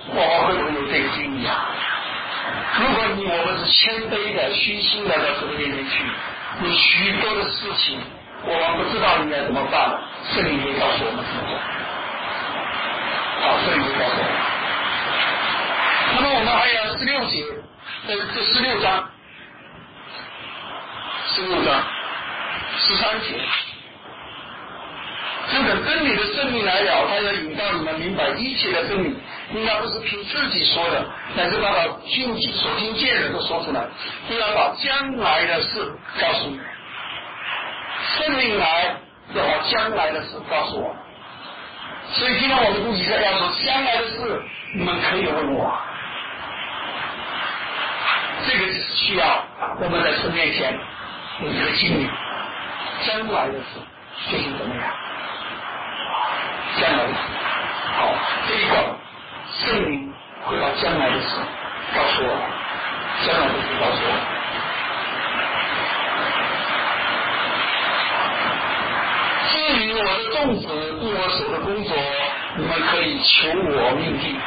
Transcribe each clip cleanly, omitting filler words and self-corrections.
我们会不会有这个经历啊？如果我们是谦卑的、虚心的到主的面前去，有许多的事情我们不知道应该怎么办了，圣灵会告诉我们怎么做。圣灵会告诉我们。那么我们还有16节，这16章13节。这等真理的生命来了，他要引导你们明白一切的真理，应该不是凭自己说的，乃是把所听见的都说出来，就要把将来的事告诉你们。圣灵来要把将来的事告诉我们。所以今天我们读以赛亚说，将来的事你们可以问我。这个就是需要我们在神面前有一个经历，将来的事究竟怎么样？将来的事，好，这一个圣灵会把将来的事告诉我，将来的事告诉我。至于我的众子对我手的工作，你们可以求我命定。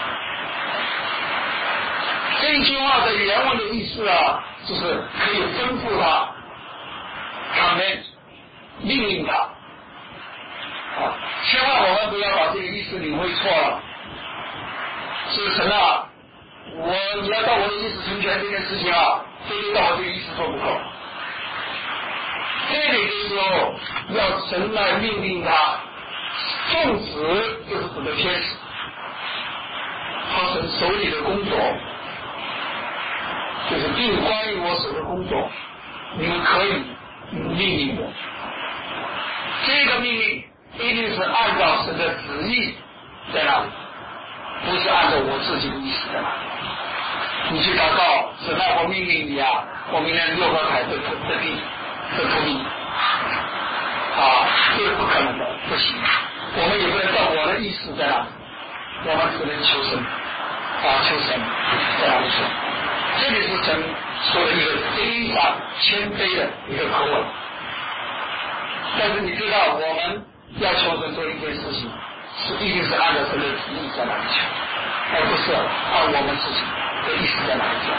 这一句话的原文的意思啊，就是可以吩咐他 command 命令他。千万我们不要把这个意思领会错了。是神啊，你要到我的意思成全这件事情啊，非得到我这个意思做不够。这里的时候要神来命令他，众子就是指的天使，他神手里的工作，就是并关于我手的工作，你们可以命令我。这个命令一定是按照神的旨意在那里，不是按照我自己的意思在那里。你去祷告，神啊，我命令你啊，我明天6合彩的地的土地这是不可能的，不行。我们也不能照我的意思在那里，我们只能求神求神在那里说。这里是神说的一个非常谦卑的一个口吻。但是你知道，我们要求神做一件事情，一定是按照神的旨意在那里求，而不是按我们自己的意思在那里做。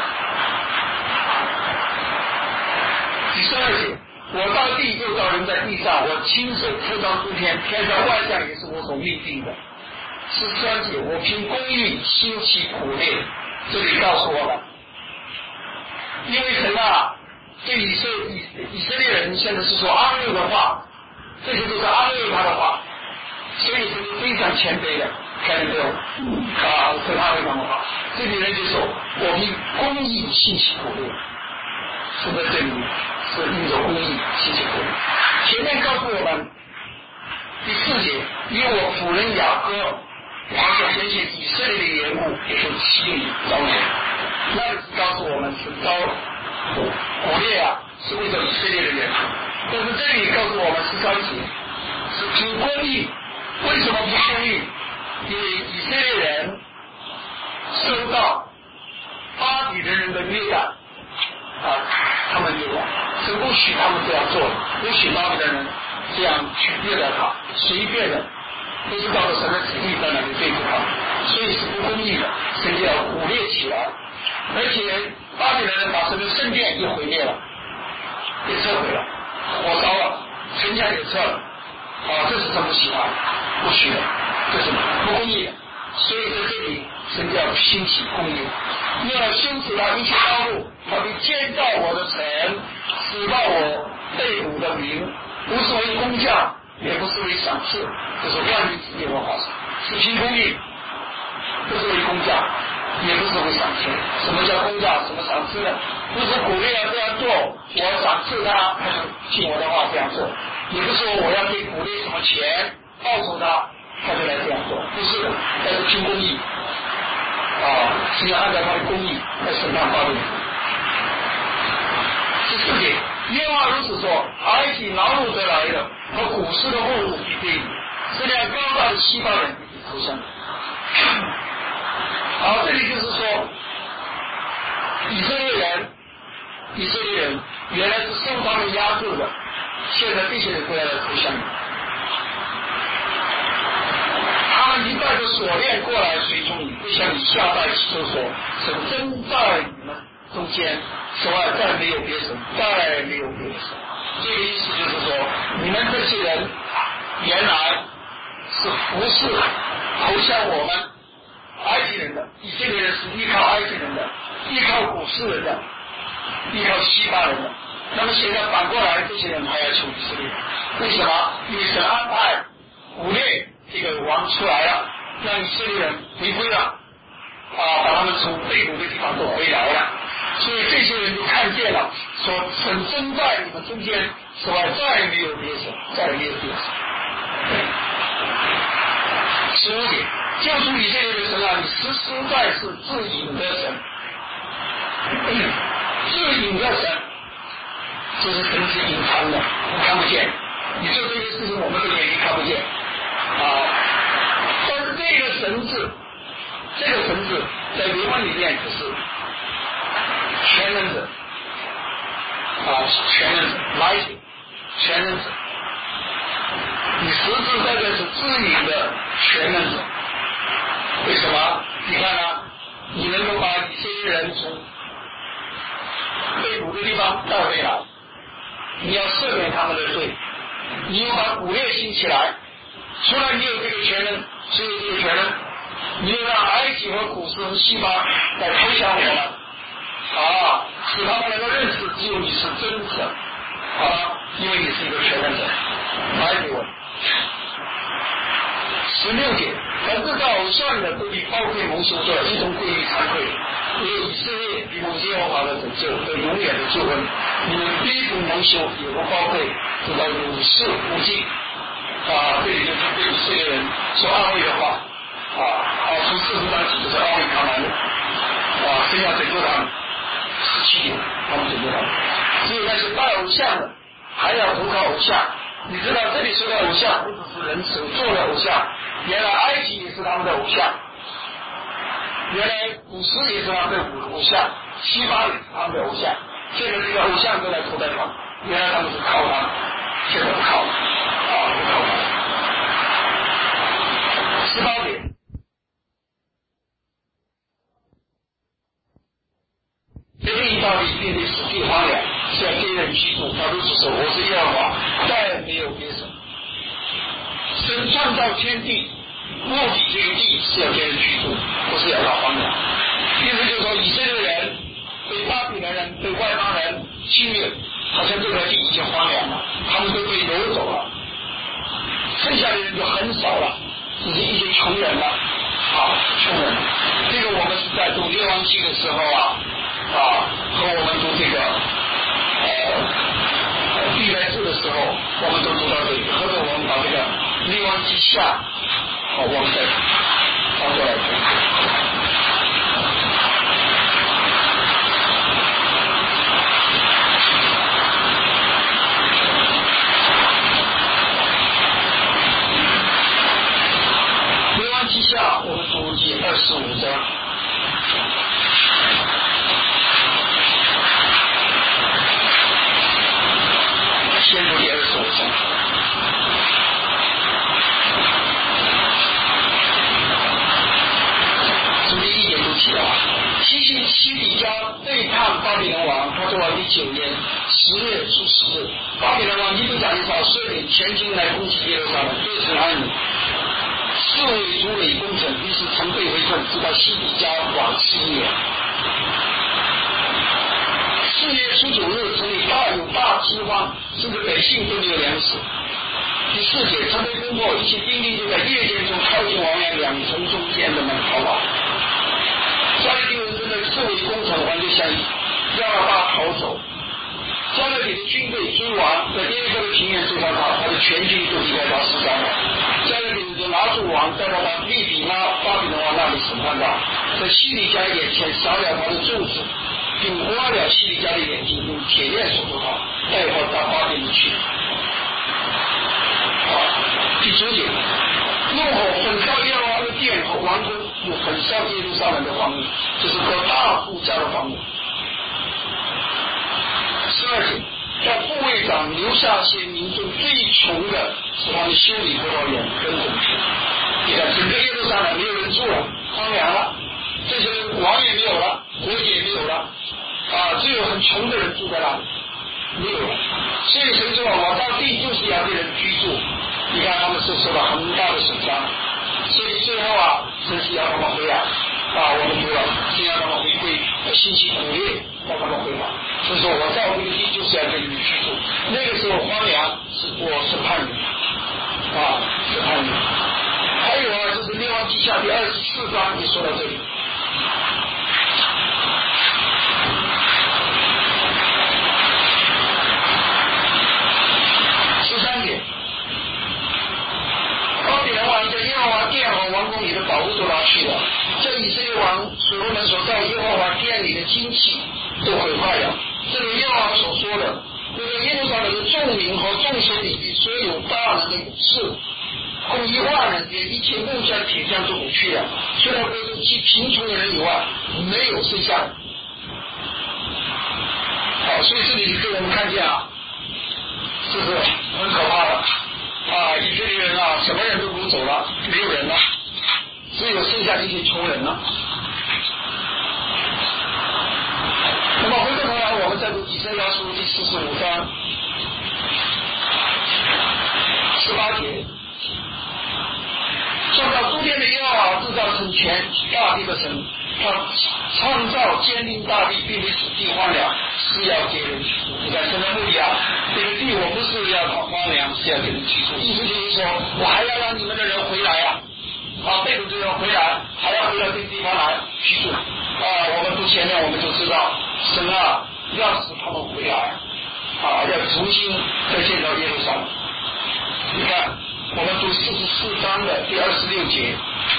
第12节，我到地又到人在地上，我亲手铺张诸天，天上万象也是我所命定的。13节，我凭公义兴起苦烈。这里告诉我们，因为神对以色列人现在是说安慰的话，这些都是安慰他的话，所以是非常谦卑的，看见没有？是安慰他的话。这里人就说，我凭公义兴起苦烈，是在这里是因着公义兴起苦烈。前面告诉我们第4节，因为我仆人雅各王所显现以色列的缘故，也就欺凌遭难。那是告诉我们是遭苦烈是为了以色列的缘故。但是这里告诉我们13节是凭公义。为什么不公义？因为以色列人受到巴比伦人的虐待他们虐待，是不许他们这样做，不许巴比伦人这样去虐待他，随便的都是照着神的旨意在那里对付他，所以是不公义的，神就要苦烈起来。而且巴比伦人把神的圣殿也毁灭了，也撤毁了，火烧了，城墙也撤了，这是神不喜欢不许的，这是不公义的。所以在这里神就要兴起公义，要修持他一切道路，他必建造我的城，使到我被掳的民，不是为工价，也不是为赏赐，这是万民之耶和华是凭公义，不是为工价，也不是为赏赐。什么叫工价？什么赏赐呢？不是鼓励要这样做，我赏赐他，他就听我的话这样做；也不是说我要给鼓励什么钱报酬他，他就来这样做，不是的，但是凭公义是要按照他的公义来审判巴比伦。14节，耶和华如此说：埃及劳碌得来的和古时的货物必归你，这辆高大的西巴人必投降。这里就是说，以色列人原来是受他们压制的，现在这些人都要来投降你。他们一到带着锁链过来随从你，会向你下拜祈求说：神真在你们中间，此外再没有别神，再没有别神。这个意思就是说，你们这些人原来是服侍投向我们埃及人的，以色列人是依靠埃及人的，依靠古斯人的，依靠西巴人的。那么现在反过来，这些人还要求以色列，为什么？因为神安排古列这个王出来了，让以色列人回归了，把他们从被掳的地方都回来了。所以这些人就看见了，说神真在你们中间，此外再没有别神，再没有别神。15节，救赎以色列的神啊，你实在是自隐的神，自隐的神，这是神是隐藏的，看不见。你做这些事情，我们的眼睛看不见但是这个神字在原文里面就是全能者全能者 mighty 全能者，你实质在这是自隐的全能者。为什么？你看你能够把以色列人从被掳的地方带回来，你要赦免他们的罪，你又把古列兴起来，除了你有这个全能，只有这个全能，你又让埃及和古斯和西巴来投降我们使他们能够认识只有你是真神因为你是一个全能者。来给我16节，凡制造偶像的都必包括蒙羞者，一同归于惭愧。因为以色列必蒙耶和华的拯救和永远的救恩，你们必不蒙羞，也不包括，直到永世无尽。这里就是对以色列人说安慰的话从40章起就是安慰他们神要拯救他们。17节，他们拯救他们。只有那些拜偶像的，还要投靠偶像。你知道这里说的偶像不只是人手做的偶像，原来埃及也是他们的偶像，原来古时也是他们的偶像，西巴也是他们的偶像。现在这个偶像都来投在他们，原来他们是靠他们，现在不靠了不靠了。18节，这个一道理并对使地荒凉，是要给人居住。他如此说，我是耶和华，再没有别神。神创造天地，目的这个地是要给人居住，不是要让荒凉。意思就是说，以色列人被巴比伦人、被外邦人侵略，好像这块地已经荒凉了，他们都被掳走了，剩下的人就很少了，只是一些穷人了穷人。这个我们是在读列王记的时候和我们读这个历代志的时候，我们都读到这里。或者我们把这个列王记下我们再翻过来读。列王记下我们读第25章。先读第25章。从第1节读起西底家背叛巴比伦王，他做王第9年10月初10日，巴比伦王尼布甲尼撒率领全军来攻击耶路撒冷，对城安营。4位主垒攻城，于是城被围困，直到西底家往4年。4月初9日，城里有大饥荒，甚至百姓都没有粮食。第4节，城被攻破，一切兵力就在夜间中靠近王梁2城中间的门逃跑。加勒底人正在4围攻城，王就向亚拉巴逃走。加勒底的军队追王，在耶利哥的平原追上他的全军都离开他4三了。加勒底人就拿住王，带到他利比拉巴比伦王那里审判他，在西底家眼前杀了他的众子，并挖了西底家的眼睛，用铁链锁住他，带到巴比伦去。第9节，怒火焚烧耶和华的殿和王宫，又焚烧耶路撒冷的房屋，这是个大富家的房屋。12节，在护卫长留下些民众最穷的，使他们修理葡萄园跟种田。 你看整个耶路撒冷没有人住了，荒凉了，这些王也没有了，国也没有了，只有很穷的人住在那里，没有了。所以神说我到地就是要给人居住，你看他们是受到很大的损伤，所以最后神是要他们回来，我们读了，先要他们回归，兴起苦烈，让他们回来。所以说我造这个地就是要给你们居住，那个时候荒凉我是判你是判你。还有就是列王记下第24章也说到这里。13节，巴比伦王在耶和华殿和王宫里的宝物都拿去了，这以色列王所罗门所造耶和华殿里的金器都毁坏了。这里耶和华所说的，那个耶路撒冷的众民和众先领地所有大能的武士，共1万人，连一切木匠铁匠都掳去了，除了归属其贫穷的人以外，没有剩下。好，所以这里给我们看见这是很可怕的以色列人什么人都掳走了，没有人了，只有剩下一些穷人了。那么回过头来，我们再读以赛亚书第45章18节。创造诸天的耶和华制造成全大地的神，他创造坚定大地，并且使地荒凉，是要给人居住。你看神的目的这个地我不是要它荒凉，是要给人居住。意思就是说，我还要让你们的人回来被掳的人回来，还要回到这个地方来居住。我们读前面我们就知道，神要使他们回来要重新再建造耶路撒冷。你看我们读44章的第26节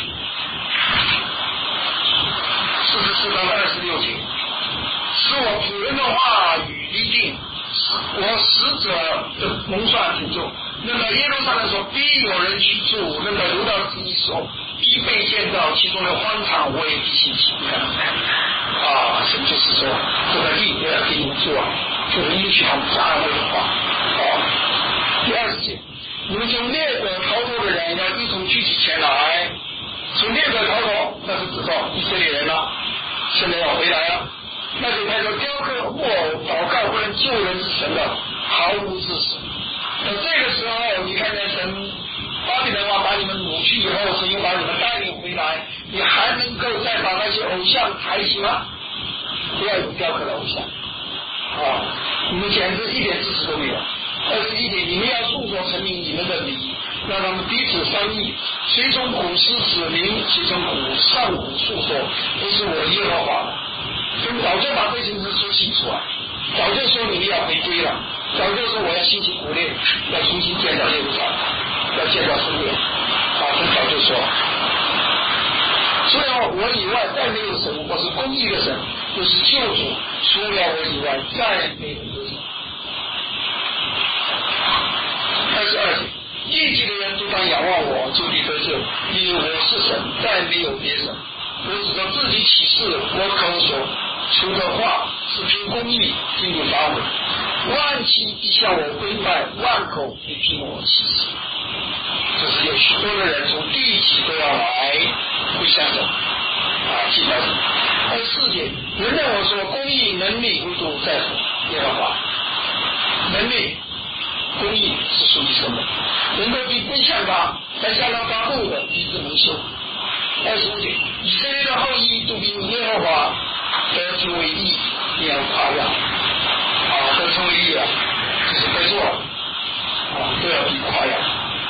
，44章的26节，是我仆人的话语立定，我使者的蒙算挺重。那么耶路撒冷说必有人居住，那么犹大之地说必被建造，其中的荒场我也必兴起。神就是说这个地我要给你们住就是允许他们讲安慰的话。第20节，你们从列国逃脱的人要一同聚集前来，从列国逃脱，那是指到以色列人现在要回来了。那就带着雕刻木偶祷告不能救人之神的毫无知识。那这个时候你看见神巴比伦王把你们掳去以后，神又把你们带领回来，你还能够再把那些偶像抬起吗？不要有雕刻的偶像你们简直一点知识都没有。21点，你们要诉说成明你们的礼，让他们彼此商议，谁从古诗指明，谁从上古述说，都是我耶和华的。所以早就把这件事说清楚早就说你们要回归了，早就说我要兴起苦烈，要重新建造耶路撒冷，要建造圣殿神早就说。除了我以外再没有神，我是公义的神，我是救主，除了我以外再没有神。22节，地级的人都当仰望我，就地得救，因为我是神，再没有别神。我指着自己起誓，我口所出的话是凭公义经过发问，万心必向我跪拜，万口必凭我起誓。就是有许多的人从地级都要来归向神敬拜神。24节，人对我说公义能力无度在耶和华，能力公义是属于神的，人都必归向他，在向他发怒的必致蒙羞。25节，以色列的后裔都因耶和华得成为义，你要夸耀得成为义就是得做都要比夸耀。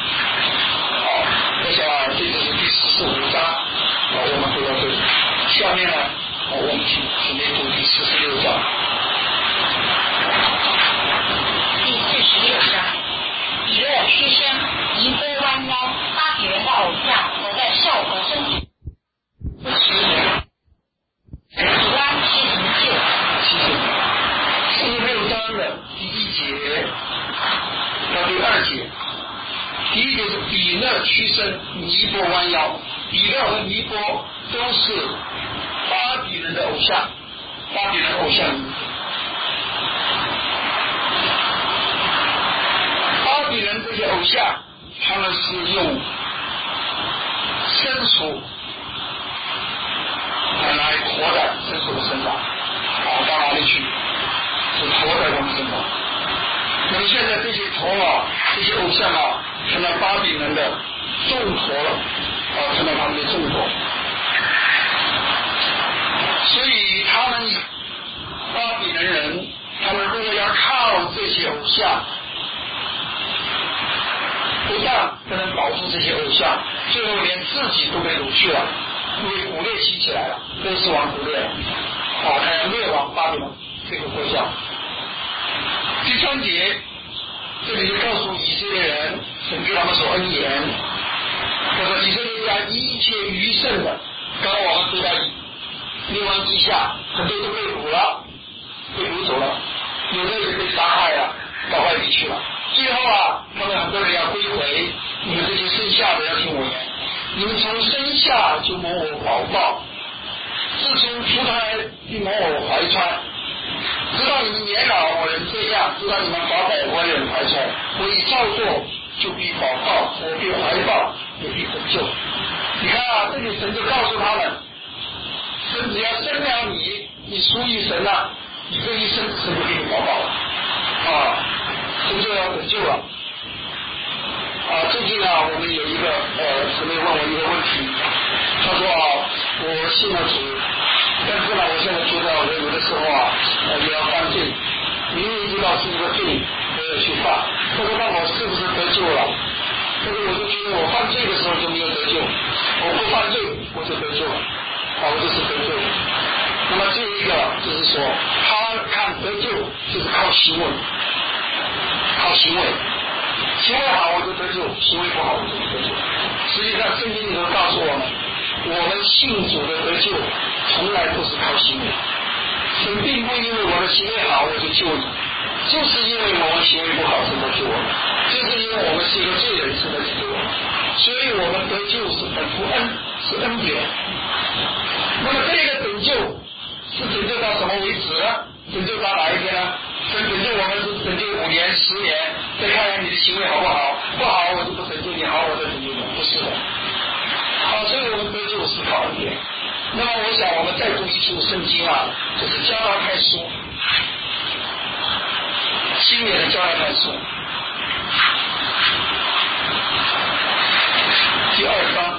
我想这就是第45章我们读到这里。下面我们准备读第46章。 第46章，以勒屈身，尼波弯腰，巴比伦的偶像活在兽和身体不食言，以弯七成就。 46章的第1节到第2节。第一个是以勒屈身，尼波弯腰。以勒和尼波都是巴比伦的偶像，巴比伦偶像名字。巴比伦这些偶像，他们是用牲畜来驮在牲畜的身上，到哪里去？是驮在他们身上。那么现在这些头这些偶像成了巴比伦的重驮了，成了他们的重驮。所以他们巴比伦人，他们如果要靠这些偶像，不但不能保住这些偶像，最后连自己都被掳去了，因为古列起来了，波斯王古列他要灭亡巴比伦这个国家。第3节这里就告诉以色列人，神对他们所恩言，他说以色列家一切余剩的，刚我们读到列王记下，很多都被掳了，被掳走了，有的也被杀害了，到外地去了。最后他们很多人要归回，你们这些生下的要听我言，你们从生下就蒙我保抱，自从出胎就蒙我怀揣，直到你们年老我人这样，直到你们800我人怀揣，我已照做，就必保抱，我必怀抱，也必拯救。你看这里神就告诉他们，神只要生了你，你属于神了，你这一生神就给你保抱了神就要拯救了最近我们有一个姊妹问我一个问题，她说我信了主，但是我现在觉得我有的时候也要犯罪，明明知道是一个罪，我也去犯，她说那我是不是得救了？但是我就觉得我犯罪的时候就没有得救，我不犯罪我就得救了我就是得救。那么这一个就是说，他看得救就是靠行为，靠行为，行为好我就得救，行为不好我就不得救。实际上圣经里头告诉我们，我们信主的得救从来不是靠行为，神并不因为我的行为好我就救你，就是因为我们行为不好神才救我们，就是因为我们是一个罪人神才救我们，所以我们得救是本乎恩，是恩典。那么这个拯救是拯救到什么为止呢？拯救到哪一天呢？神拯救我们是拯救5年10年，再看看你的行为好不好，不好我就不拯救你，好我再拯救你，不是的所以我们得救是靠恩典。那么我想我们再读一处圣经就是加拉太书，新约的加拉太书第2章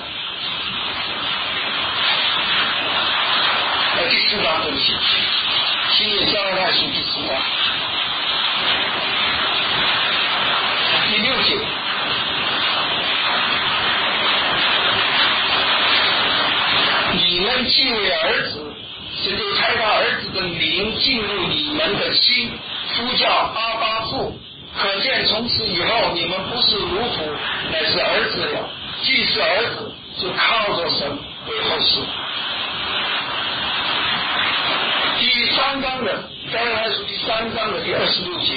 第4章，对不起，新约加拉太书第4章第6节，你们既为儿子，神就差他儿子的灵进入你们的心，呼叫阿爸父，可见从此以后你们不是奴仆，乃是儿子了。既是儿子，就靠着神为后嗣。第3章的加拉太书第3章的第26节，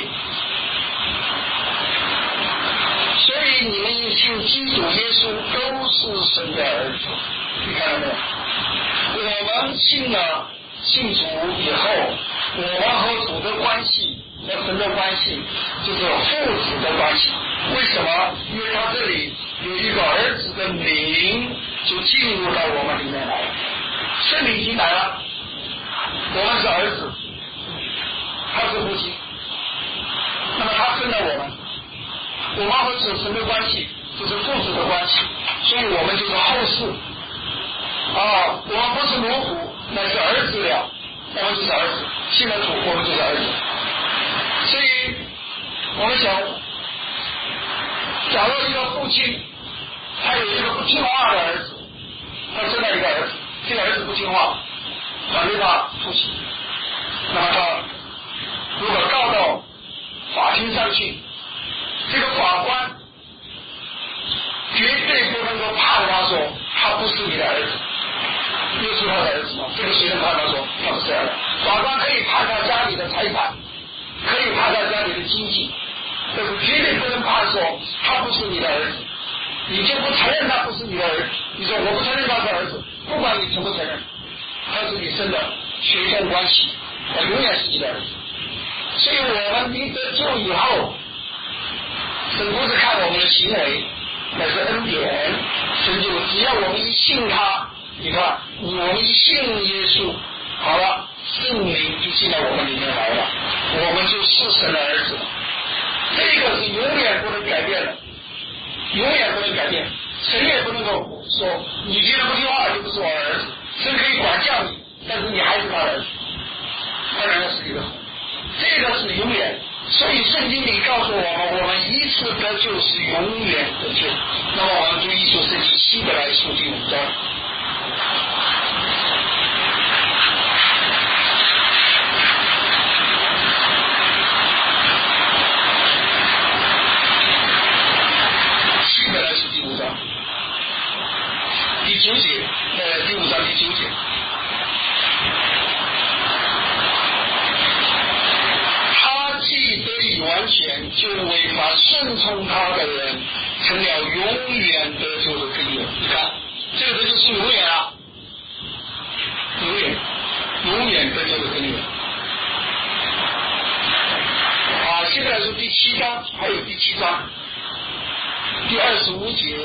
所以你们信基督耶稣都是神的儿子。你看到没有？我们信主以后，我们和主的关系和神的关系就是父子的关系。为什么？因为他这里有一个儿子的灵就进入到我们里面来，圣灵已经来了，我们是儿子，他是父亲，那么他生了我们和神的关系就是父子的关系，所以我们就是后嗣我们不是奴仆，乃是儿子了，我们就是儿子，信了主我们就是儿子。所以我们想，假如一个父亲他有一个不听话的儿子，他生了一个儿子，这个儿子不听话，反对他父亲，那么他如果告到法庭上去，这个法官绝对不能够判他说他不是你的儿子，又是他的儿子吗？这个谁能判他说他不是儿子？法官可以判他家里的财产，可以判他家里的经济，但是绝对不能判说他不是你的儿子。你就不承认他不是你的儿子，你说我不承认他是儿子，不管你承不承认，他是你生的血缘关系，他永远是你的儿子。所以我们离得救以后，神不是看我们的行为， 那是恩典。神就只要我们一信他，你看我们一信耶稣，好了，圣灵就进到我们里面来了，我们就是神的儿子了。这个是永远不能改变的，永远不能改变。神也不能够说你既然不听话就不是我儿子，神可以管教你，但是你还是他儿子，当然是一个，这个是永远。所以圣经里告诉我们，我们一次得救是永远得救。那么我们读一处圣经，希伯来书第5章。希伯来书第5章第9节，第5章第9节。既得以完全，就为凡顺从他的人成了永远得救的根源。你看，这个就是永远啊，永远得救的根源。现在是第7章，还有第7章第25节。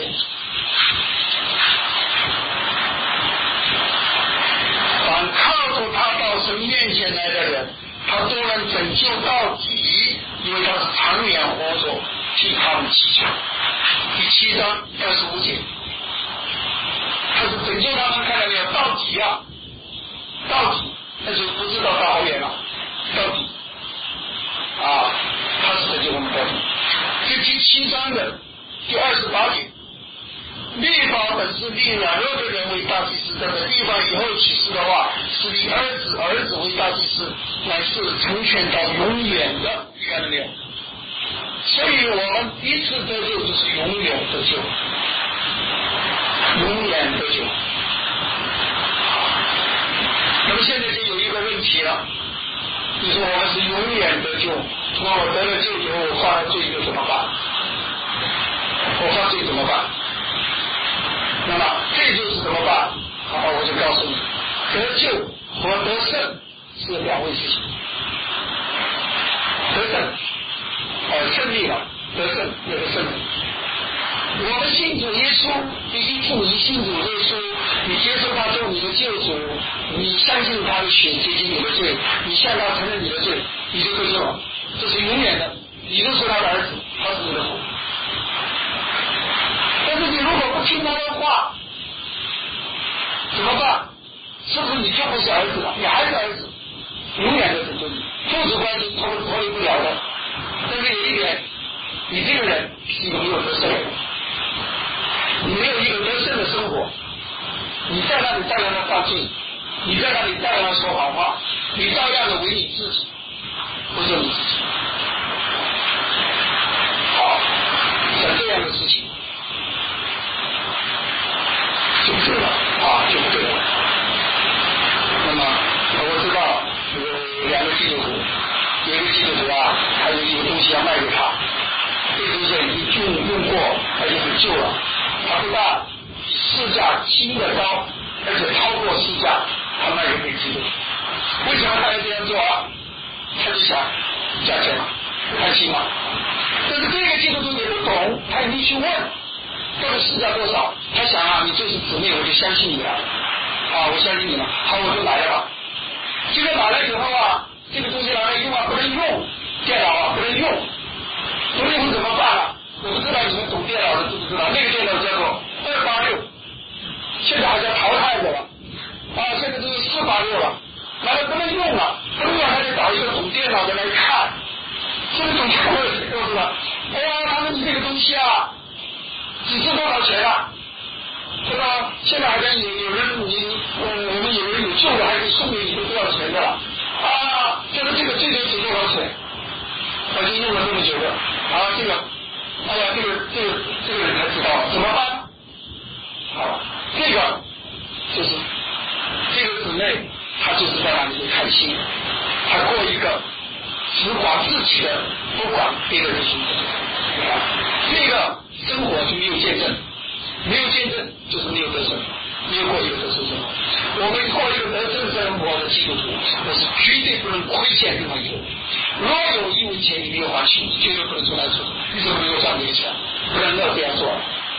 凡靠着他到神面前来的人，他都能拯救到底，因为他是长远活着替他们祈求。第7章25节，他是拯救他们，看到没有？到底啊，到底，但是不知道到好远了，到底啊，他是拯救我们到底。这第7章的第28节，律法本是立软弱的人为大祭司，在这地方以后启示的话，是立儿子为大祭司，乃是成全到永远的，你看到没有？所以我们一次得救就是永远得救，永远得救。那么现在就有一个问题了，就是我们是永远得救，那我得了救以后，我犯了罪又怎么办？我犯罪怎么办？那么这就是怎么办？好，我就告诉你，得救和得胜是两回事情。得胜，胜利了，得胜那个胜利。我们信主耶稣，第一次你信主耶稣，你接受他做你的救主，你相信他的血洁净你的罪，你向他承认你的罪，你就得救了，这是永远的，你就是他的儿子，他是你的父。但是你如果不听他的话，怎么办？是不是你就不是儿子了？你还是儿子，永远的拯救你，父子关系脱离不了的。但是有一点，你这个人是一个没有得胜的人，你没有一个得胜的生活，你在那里照样的犯罪，你在那里照样的说谎话，你照样的为你自己，不是你自己。好，像这样的事情就不对了啊，就不对了。那么我知道有两个基督徒，有一个基督徒啊，还有一个东西要卖给他，这个东西已经用过，他就很旧了，他不但比市价新的高，而且超过市价，他卖给基督徒。为什么他要这样做啊？他就想价钱嘛，开心嘛。但是这个基督徒也不懂，他也没去问到底市价多少，他想啊，你就是姊妹，我就相信你了啊，我相信你了，好，我就来了吧。结果来了以后啊，这个东西拿来用啊，不能用，电脑啊不能用，不能用怎么办啊？我不知道你们懂电脑的知不知道，那个电脑叫做286，现在好像淘汰的了啊，现在都是486了，拿来不能用了，不能用还得找一个懂电脑的来看，这个懂电脑的谁都知道，哎呀，他们这个东西啊，只是多少钱啊？对吧？现在好像有人我们有人有旧的还可以送给你，都多少钱的了啊？就是这个最多值多少钱？我就用了这么久了啊，这个，哎呀，这个人才知道怎么办？好，这个就是这个姊妹，她就是在那里开心，她过一个只管自己的，不管别人的生活，这个生活就没有见证。没有见证就是没有得胜，没有过一个得胜生活。我们过一个得胜生活的基督徒，那是绝对不能亏欠另外一个人。若有1文钱你没有还清，绝对不能从来出。你怎么没有讲这个钱？不能这样做。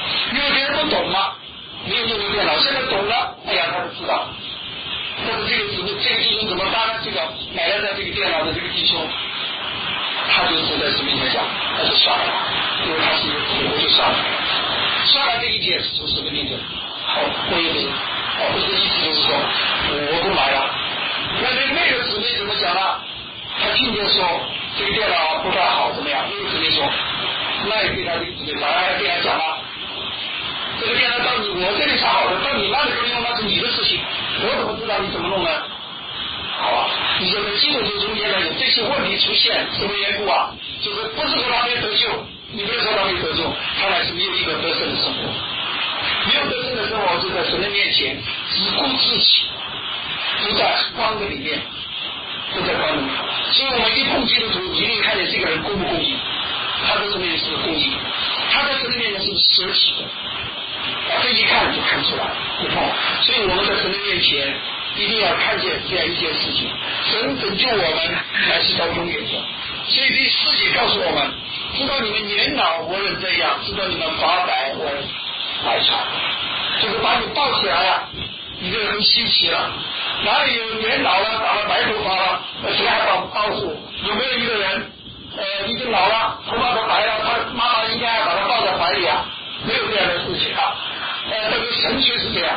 因为别人不懂嘛，没有用过电脑，现在懂了，哎呀，他就知道。但是这个弟兄怎么办呢？这个买了的这个电脑的这个弟兄，他就只在神面前讲，他就算了，因为他是一个姊妹就算了。算了这一件是从神的面前，好，我也没，不是意思就是说我不买了。那个姊妹怎么讲呢？他听见说这个电脑不太好，怎么样？那个姊妹说，那也对他这个姊妹，当然跟他讲了。这个电脑到我这里是好的，到你那里不用，那是你的事情，我怎么知道你怎么弄呢？好吧，你说在基督徒中间呢有这些问题出现，什么缘故啊？就是不是说他没得救，你不要说他没得救，他乃是没有一个得胜的生活，没有得胜的生活就在神的面前只顾自己，不在光的里面，不在光的里面。所以我们一碰基督徒，一定看见这个人公不公义，他在神面前是公义，他在神的面前是舍己的。这一看就看出来，不碰。所以我们在神的面前一定要看见这样一件事情：神拯救我们乃是到永远的。所以第4节告诉我们：知道你们年老我人这样，知道你们发白我白长，就是把你抱起来呀，你这个很稀奇了。哪里有年老了长了白头发了，谁还抱住？有没有一个人已经老了，头发都白了，他妈妈应该把他抱在怀里啊？没有这样的事情啊，但是神却是这样，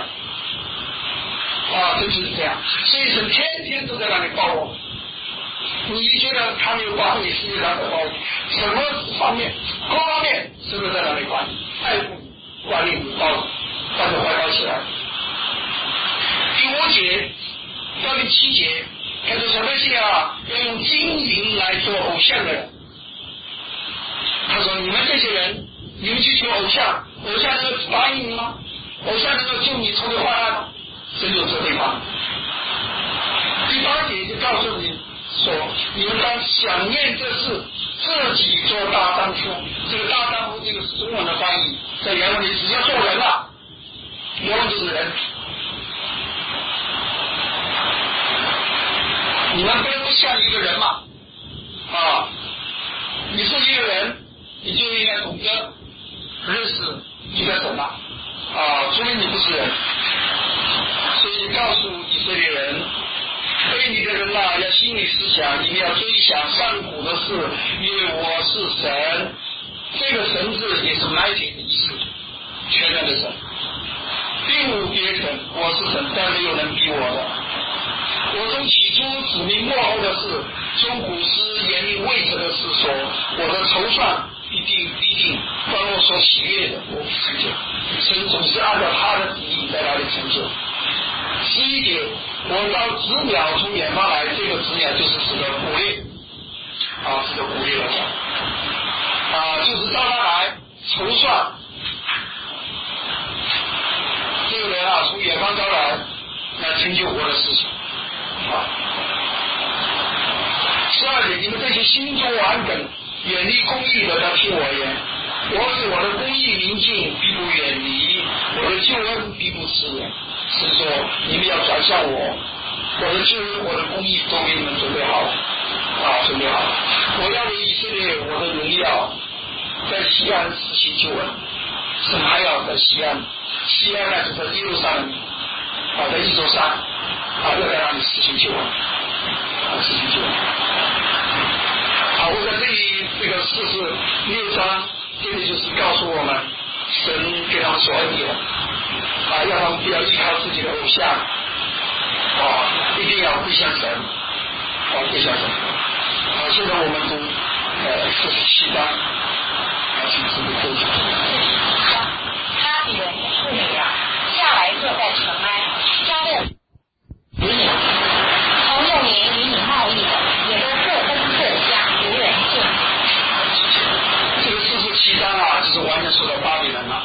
神却是这样，所以神天天都在那里抱我们。你觉得他没有抱你，实际上在抱你，什么方面，各方面是不是在那里管你，爱护你，管理你，抱你，把你怀抱起来。第5节到第7节，他说什么些啊，要用金银来做偶像的人。他说你们这些人。你们去求偶像，偶像能够答应你吗？偶像能够救你脱离患难吗？神有责备他。第8节就告诉你说，你们当想念这事，自己做大丈夫。这个大丈夫，这个是中文的翻译，在原文里只要做人了，原文就是人。你们不像一个人嘛？你是一个人，你就应该懂得认识一个神了除非你不是人。所以告诉以色列人，对你的人要心里思想，你们要追想上古的事，因为我是神。这个神字也是 mighty 的意思，全能的神，并无别神，我是神，但没有人比我的。我从起初指明幕后的事，从古时言明未成的事说，我的筹算必定关我所喜悦的，我不成就。神总是按照他的旨意在那里成就。11节，我到子鸟从远方来，这个子鸟就是指的捕猎，指的捕猎来讲，就是招他来筹算。这个人从远方招来，来成就我的事情。12节，你们这些心中顽梗、远离公义的，要听我言。我使我的公义宁静，必不远离；我的救恩必不迟延。是说，你们要转向我，我的救恩、我的公义都给你们准备好了，准备好了。我要为以色列我的荣耀，在西安实行救恩。神还要在西安，西安呢是在耶路撒冷，在一座山，要在那里实行救恩，实行救恩。我在这个46章，这里就是告诉我们，神给他们所恩典，要他们不要依靠自己的偶像，一定要归向神，归向神。现在我们读47章，请自己读。 他比人的妇女下来坐在城安，招了与你，从幼年与你贸易的，也都各奔各家，无人见。 这个47章就是完全说到巴比伦了，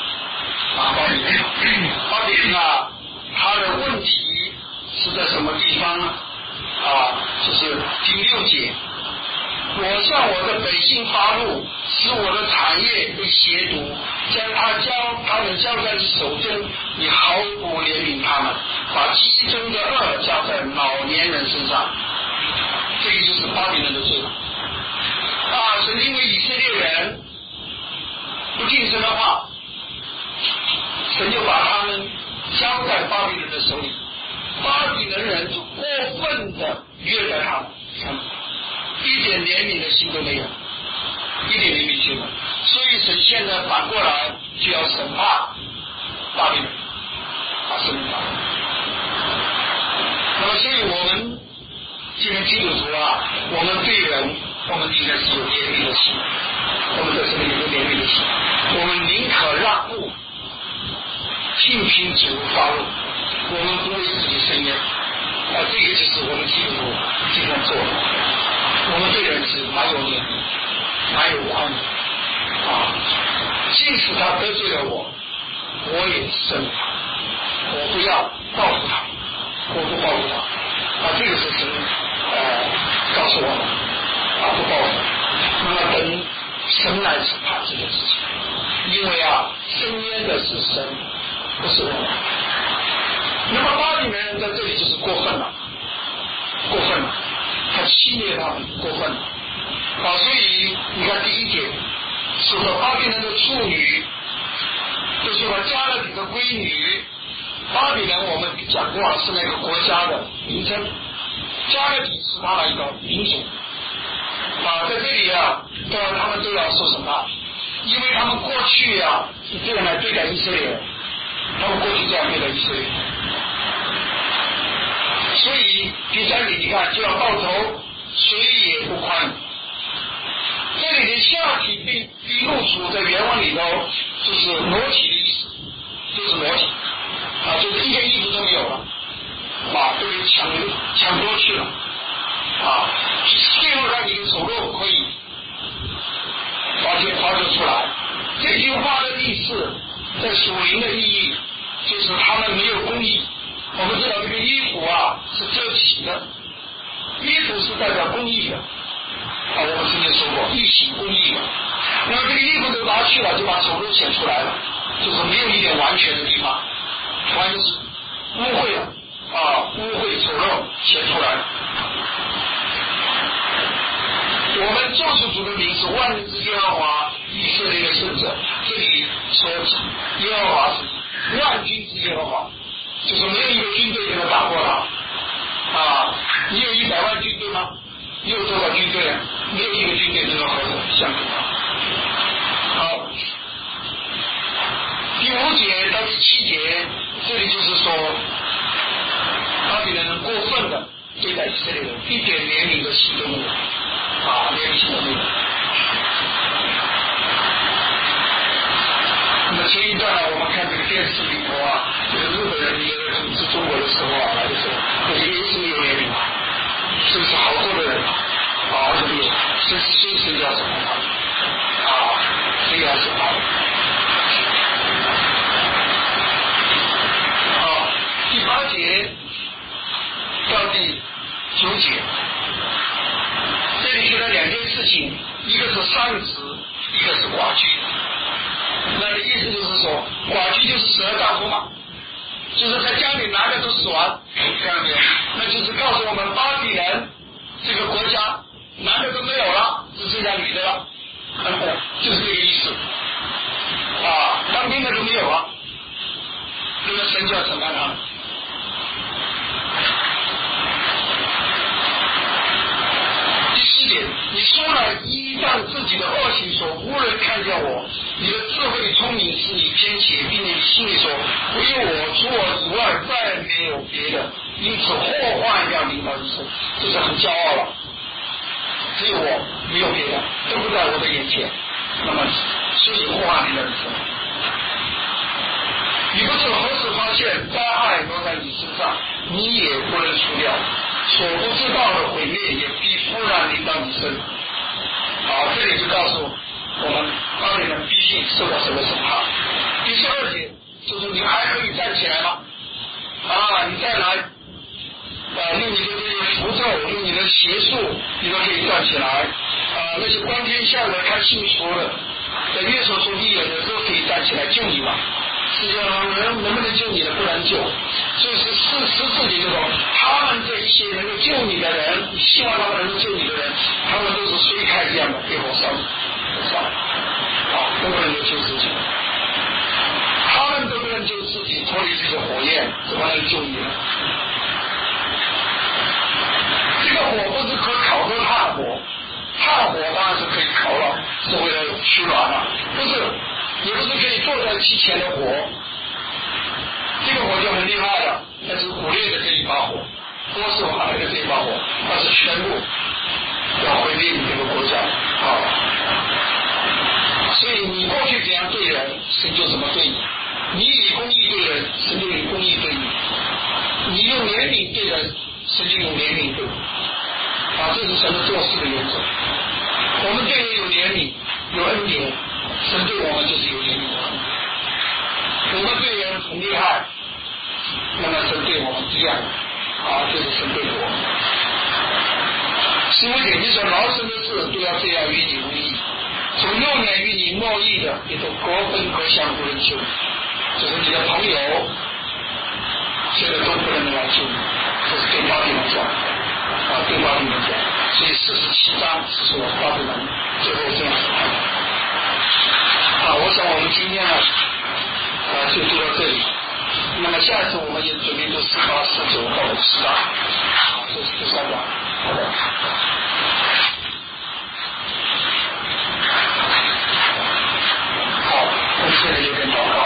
巴比伦它的问题是在什么地方呢？就是第6节，我向我的百姓发怒，使我的产业被亵渎，将他们交在你手中，你毫不怜悯他们，把其中的恶加在老年人身上。这个就是巴比伦的罪。是因为以色列人不听神的话， 神就把他们交在巴比伦的手里，巴比伦人就过分的虐待他们，一点怜悯的心都没有，一点怜悯心没有。所以神现在反过来就要审判巴比伦，审判。那么，所以我们今天基督徒啊，我们对人，我们应该是有怜悯的心，我们在这里有怜悯的心，我们宁可让步，尽凭主发怒，我们不为自己伸冤。这个就是我们基督徒今天做的。我们对人是蛮有怜悯，蛮有宽容即使他得罪了我，我也生他，我不要报复他，我不报复他。这个是神告诉我们不报复。那么等神来审判这件事情，因为伸冤的是神，不是我们。那么巴比伦人在这里就是过分了，他欺虐他们，过分了。所以你看第一节说到巴比伦的处女，就说到加勒底的闺女。巴比伦我们讲过是那个国家的名称，加勒底是他的一个民族在这里他们都要受审判，因为他们过去是这样来对待以色列人，他们过去这样对待以色列人，所以第三点你看就要报仇，谁也不宽容。这里的下体被露出在原文里头就是裸体的意思，就是裸体就是一件衣服都没有了都被抢夺去了最后让你的丑陋可以发掘出来。这句话的意思在属灵的意义就是他们没有公义。我们知道这个衣服是遮起的，衣服是代表公义的我们曾经说过一起公义的。那么这个衣服都拿去了，就把丑陋显出来了，就是没有一点完全的地方，完全是污秽了污秽丑陋显出来了。我们救赎主的名是万人之耶和华，以色列的圣者。这里说耶和华是万军之耶和华，就是没有一个军队给他打过了你有100万军队吗？你有多少军队没有一个军队能够和相比好，第5节到第7节，这里就是说巴比伦人过分的对待以色列人，一点怜悯的心都没有怜悯心都没有。那么前一段我们看这个电视里头这个日本人也在统治中国的时候来的时候，也是没有怜悯是不是好多的人这里谁要审判他谁要审判第8节到第9节，这里学了2件事情，一个是丧子，一个是寡居。那意思就是说，寡居就是死而丈夫嘛，就是在家里男的都死完，看到没有？那就是告诉我们巴比伦这个国家男的都没有了，只剩下女的了，就是这个意思当兵的都没有了，那么神就要审判他们。第4节，你说了依仗自己的恶行说无人看见我，你的智慧聪明使你偏斜，并且你心里说唯有我除我以外再没有别的，因此祸患要临到一生，这是很骄傲了，只有我没有别的，都不在我的眼前，那么所以祸患临到一生。你不知何时发现灾害落在你身上，你也不能除掉，所不知道的毁灭也必忽然临到你身。这里就告诉我们巴比伦必须受到什么审判。第12节就是你还可以站起来吗？你再来用你的这些符咒，用你的邪术，你都可以站起来那些光天下的看信说的，在约所说预言的都可以站起来救你嘛。世界上人能不能救你的不能救，所以是14节就说他们这一些能够救你的人，你希望他们能够救你的人，他们都是水开一样的被火烧都不能够救自己，他们都不能救脱离这个火焰，怎么能救你呢？这个火不是可烤的炭火，炭火当然是可以烤了，是为了取暖了，不是，也不是可以坐在机前的火。这个火就很厉害了，那是古列的这一把火，波斯王来的这一把火，它是全部要毁灭你这个国家啊！所以你过去怎样对人，神就怎么对你；你以公义对人，神就以公义对你；你用怜悯对人，神就用怜悯对你。啊，这是神的做事的原则。我们对人有怜悯，有恩典，神对我们就是有怜悯的恩典。我们对人很厉害，那么神对我们一样，啊，就是神对我们。15节你所劳神的事都要这样与你无益，从幼年与你贸易的也都各分各向不能救你，就是你的朋友现在都不能来救你，这是对巴比伦讲啊，对巴比伦讲。所以47章是说巴比伦最后这样说啊。我想我们今天呢就读到这里，那么下一次我们也准备读48、49到50章，好，这是第3章。好的。好，我们现在有点祷告。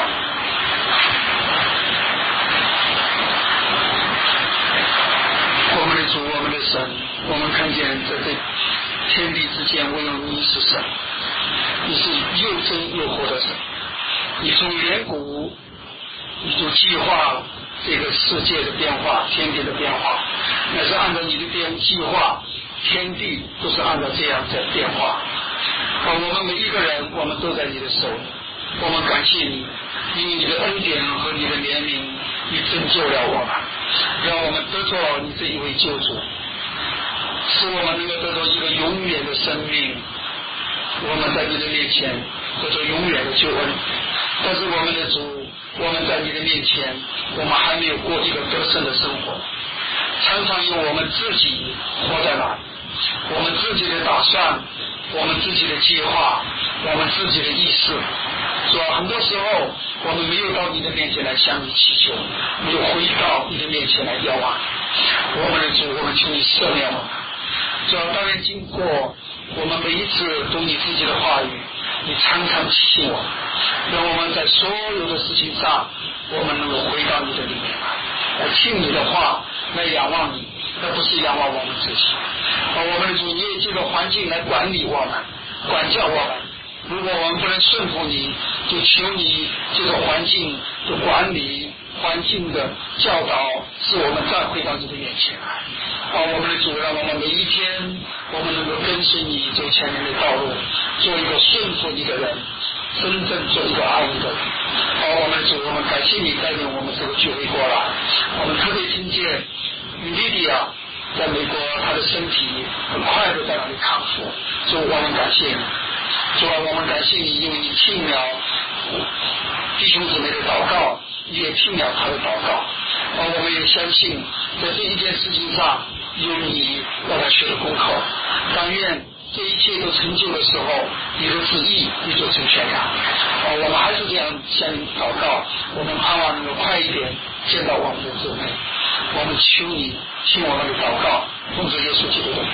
我们的主，我们的神，我们看见在这天地之间，唯有你是神，你是又真又活的神。你从远古你就计划这个世界的变化，天地的变化，那是按照你的计划，天地都是按照这样在变化。我们每一个人，我们都在你的手里，我们感谢你，因为你的恩典和你的怜悯，你拯救了我们，让我们得着你这一位救主，使我们能够得到一个永远的生命。我们在你的面前得着永远的救恩，但是我们的主，我们在你的面前，我们还没有过一个得胜的生活，常常有我们自己活在那里，我们自己的打算，我们自己的计划，我们自己的意识，是吧？很多时候我们没有到你的面前来向你祈求，没有回到你的面前来要望我们的主，我们求你赦免我们。主要当然经过我们每一次读你自己的话语，你常常提醒我们，让我们在所有的事情上，我们能够回到你的里面来听你的话，来仰望你，而不是仰望我们自己。我们的主，你也借着环境来管理我们，管教我们。如果我们不能顺服你，就求你借着环境的管理、环境的教导，使我们再回到你的面前来。我们的主，让我们每一天，我们能够跟随你走前面的道路，做一个顺服你的人，真正做一个爱你的人。我们的主，我们感谢你带领我们这个聚会过来。我们特别听见莉迪亚在美国，她的身体很快的在那里康复，所以我们感谢你。主啊，我们感谢你，因为你听了弟兄姊妹的祷告，你也听了他的祷告。我们也相信，在这一件事情上，有你让他学的功课。但愿这一切都成就的时候，你的旨意你就成全了。我们还是这样向你祷告，我们盼望能够快一点见到我们的姊妹。我们求你听我们的祷告，奉主耶稣基督的名。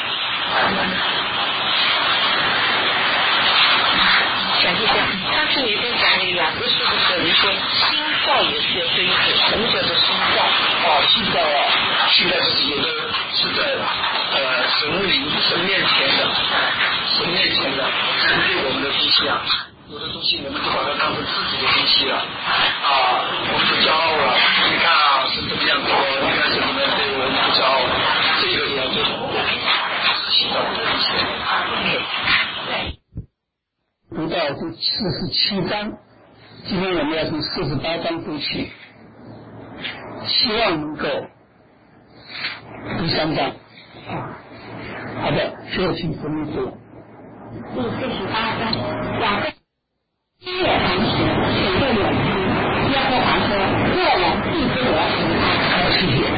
感谢神，上次你在讲那个雅各书的时候，你说心造也是要对付神者的心造。 心造现在就是有的是在神面前的，神对我们的东西啊，有的东西我们就把它当成自己的东西了我们就骄傲了。你看是怎么样对我，你看是怎么样对我，我们不骄傲了，这个也要对我，是心造的东西。读到第47章，今天我们要从48章读起，希望能够第3章。好的，需要请姊妹读。 第48章，雅各今夜谈时，水对我说，耶和华说：若我必不得平安。 谢谢。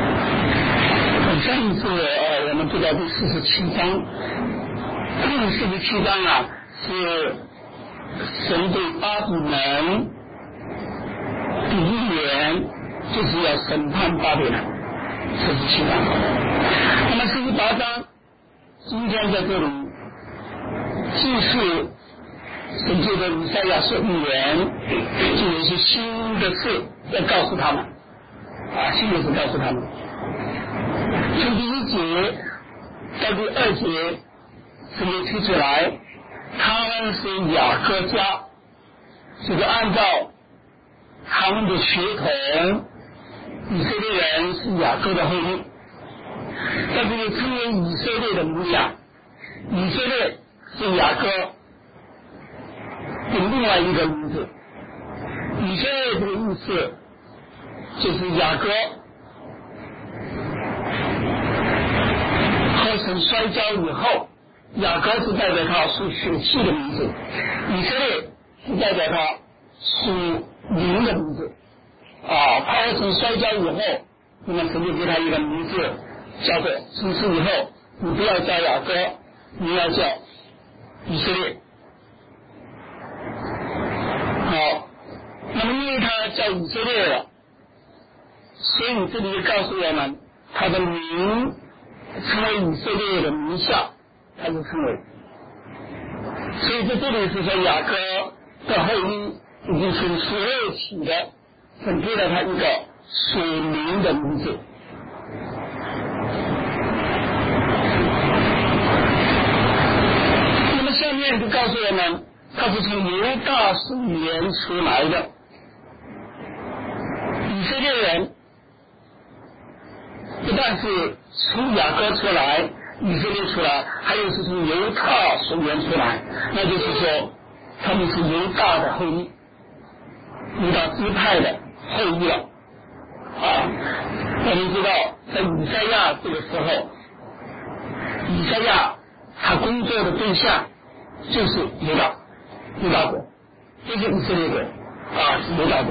上一次我们读到第47章，第47章是神对巴比伦第一年就是要审判巴比伦，47章。那么48章今天在这里继续神借着以赛亚说预言，就有一些新的事要告诉他们新的事告诉他们。从第1节到第2节神就提出来，他们是雅各家，就是按照他们的血统，以色列人是雅各的后裔，但是又称为以色列的名下，以色列是雅各的另外一个名字。以色列这个意思就是雅各和神摔跤以后，雅各是代表他属血气的名字，以色列是代表他属灵的名字他和神摔跤以后，那么神就给他一个名字，叫做从此以后你不要叫雅各，你要叫以色列。好，那么因为他叫以色列了，所以这里就告诉我们他的名成为以色列的名下，他就成为，所以在这里是说雅各的后裔已经从属肉体的神给了他一个属灵的名字。那么下面就告诉我们他是从犹大属源出来的以色列人，不但是从雅各出来，以色列出来，还有是从犹大属源出来，那就是说他们是犹大的后裔，犹大支派的后裔了我们知道在以赛亚这个时候，以赛亚他工作的对象就是犹大国，不是以色列国是犹大国。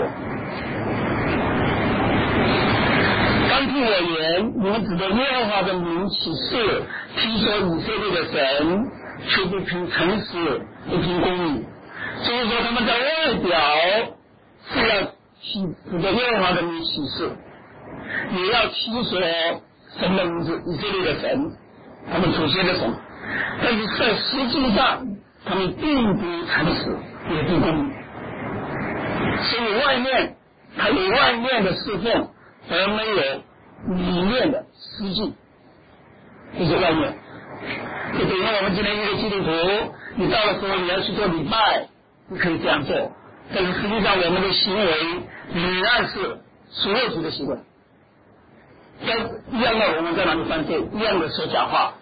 当听我言，你们指着耶和华的名起誓，听说以色列的神却不凭诚实，不凭公义，所以说他们在外表是要指着耶和华的名起誓，也要起说神的名字，以色列的神，他们祖先的神，但是在实际上他们并不诚实，也不公义，所以外面他有外面的侍奉，而没有里面的实际，这是外面。就等于我们今天一个基督徒，你到了时候你要去做礼拜，你可以这样做，但是实际上我们的行为仍然是属肉体的习惯，一样的我们在哪里犯罪，一样的说假话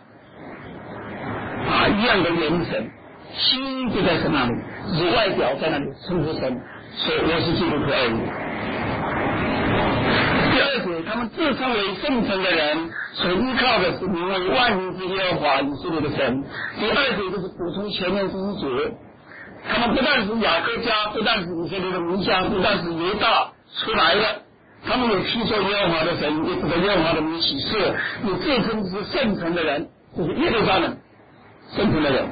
一样的眼神，心就在神那里，只是外表在那里称呼神说我是基督徒而已。第二节，他们自称为圣城的人所依靠的是名为万民之耶和华以色列的神。第二节就是补充前面第一节，他们不但是雅各家，不但是以色列的名下，不但是犹大出来了，他们也听说耶和华的神，也指着耶和华的名起誓，也自称是圣城的人，就是耶路撒冷圣城的人，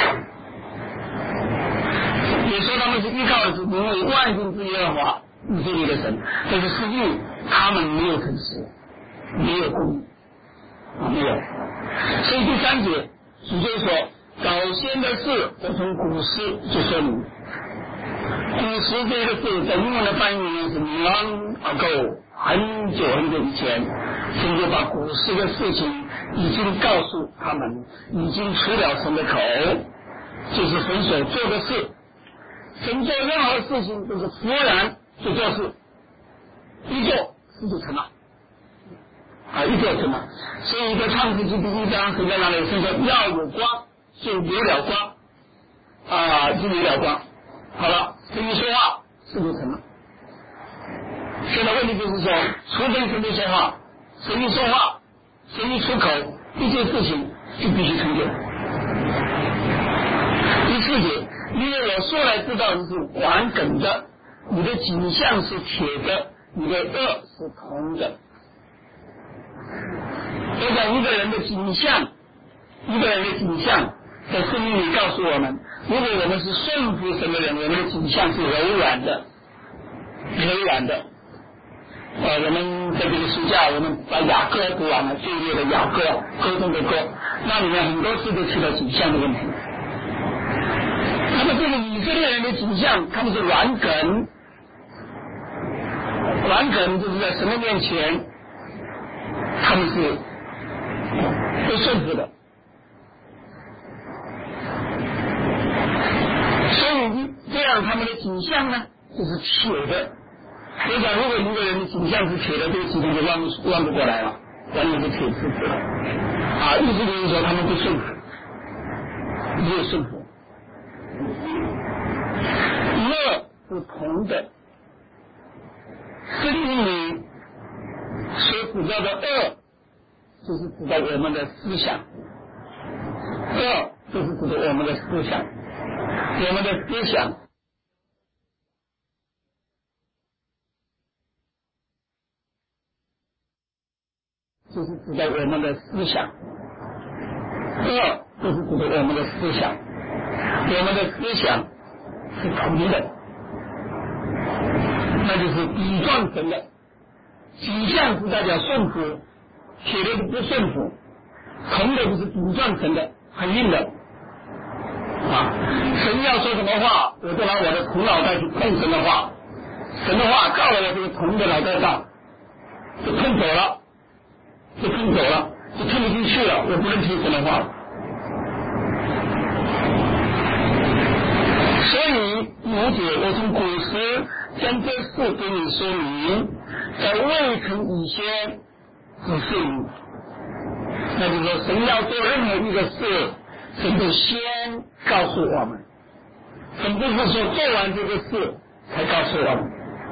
也说他们是依靠的是名为万民之耶和华以色列的神，但是实际他们没有诚实，没有公义没有。所以第3节主就说早先的事我从古时就说明，古时这个字在英文的翻译里面是 long ago， 很久很久以前，神就把古时的事情已经告诉他们，已经出了神的口，就是神所做的事。神做任何事情都是忽然就做事，一做事就成了一做成了。所以在创世纪第1章神在那里说要有光，就有了光就有了光。好了，神一说话事就成了。现在问题就是说，除非神不说话，神一说话，神一出口，一件事情就必须成就。第4节，因为我素来知道你是顽梗的，你的景象是铁的，你的恶是铜的。我讲一个人的景象，在圣经里告诉我们，如果我们是顺服神的人，我们的景象是柔软的， 柔软的。我们在这个暑假，我们把雅歌读完了，最烈的雅歌，歌中的歌，那里面很多次都提到景象的问题。那么这个以色列人的景象，他们是软梗，软梗就是在神的面前，他们是不顺服的。所以这样他们的景象呢，就是铁的。我想，如果一个人的景象是铁的，这个系统就弯不过来了，完全是铁制的。意思就是说他们不顺服，没有顺服。恶是同的，圣经里所指到的恶，就是指到我们的思想，恶就是指的我们的思想，我们的思想。就是指的我们的思想，恶就是指的我们的思想，我们的思想是同的，那就是抵撞神的。景象是代表顺服，铁的是不顺服，同的就是抵撞神的，很硬的。神要说什么话，我就拿我的铜脑袋去碰神的话，神的话告了我这个铜的脑袋上，就碰走了。就听走了，就听不进去了，我不能听神的话了。所以，母姐，我从古时将这事给你说明，在未曾以前指示你。那就是说，神要做任何一个事，神就先告诉我们，神不是说做完这个事才告诉我们。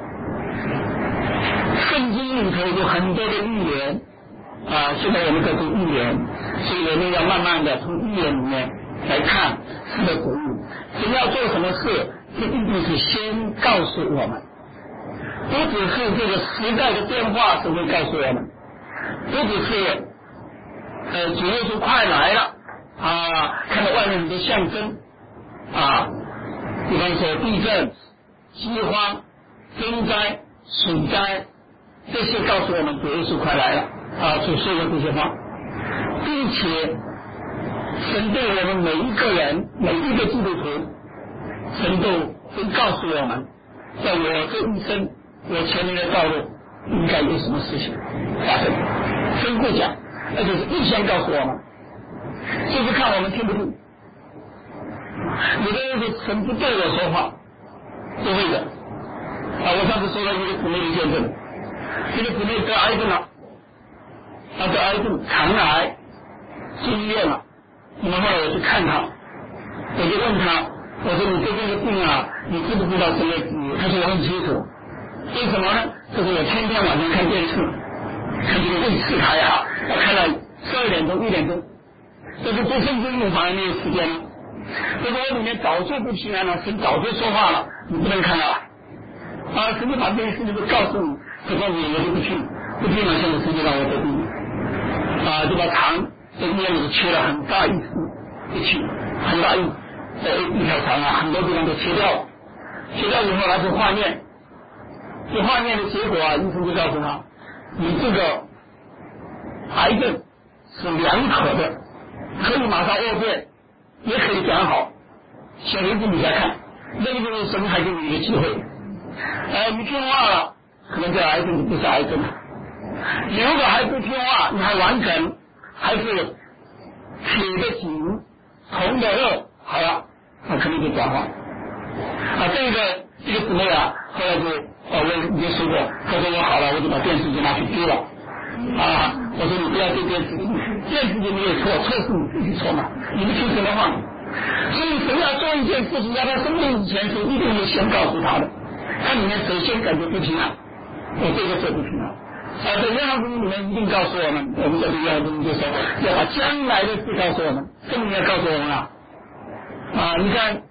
圣经里头有很多的预言。现在我们在读预言，所以我们要慢慢的从预言里面来看神的旨意。神要做什么事，这一定是先告诉我们，不只是这个时代的变化神会告诉我们，不只是主耶稣快来了看到外面很多象征比方说地震、饥荒、天灾、水灾，这些告诉我们主耶稣快来了所说的这些话，并且神对我们每一个人、每一个基督徒，神都会告诉我们，在我这一生、我前面的道路应该有什么事情发生。神会讲，而且是预先告诉我们，就是看我们听不听。有的人说神不对我说话，不会的。我上次说了一个姊妹的见证，这个姊妹得癌症了。他得癌症，肠癌，进医院了。那么后来我去看他，我就问他，我说你这个病你知不知道什么？他说我很清楚。为什么呢？他说我天天晚上看电视，看这个卫视台我看了12点钟、1点钟，这是读圣经反而没有时间了。这个我里面早就不平安了，神早就说话了，你不能看了神就把这些事情都告诉你，可告诉你我就不听了，现在神就让我得病。就把肠在医院里切了很大一区，很大一条肠很多地方都切掉了。切掉以后来做化验，做化验的结果医生就告诉他，你这个癌症是两可的，可以马上恶变，也可以转好，显微镜底下看，那个就是神还给你一个机会。你听话了，可能这癌症就不是癌症了。你如果还不听话，你还顽梗，还是铁的紧，铜的恶，好了，那肯定就转化。这个姊妹后来就我已经说过，他说我好了，我就把电视机拿去丢了。我说你不要丢电视机，电视机没有错，错是你自己错嘛，你不听神的话。所以神要做一件事情，要他生病以前是一定会先告诉他的。他里面首先感觉不平安，我这个是不平安。在约翰福音里面一定告诉我们，我们在约翰福音就说要把将来的事告诉我们，圣灵要告诉我们你看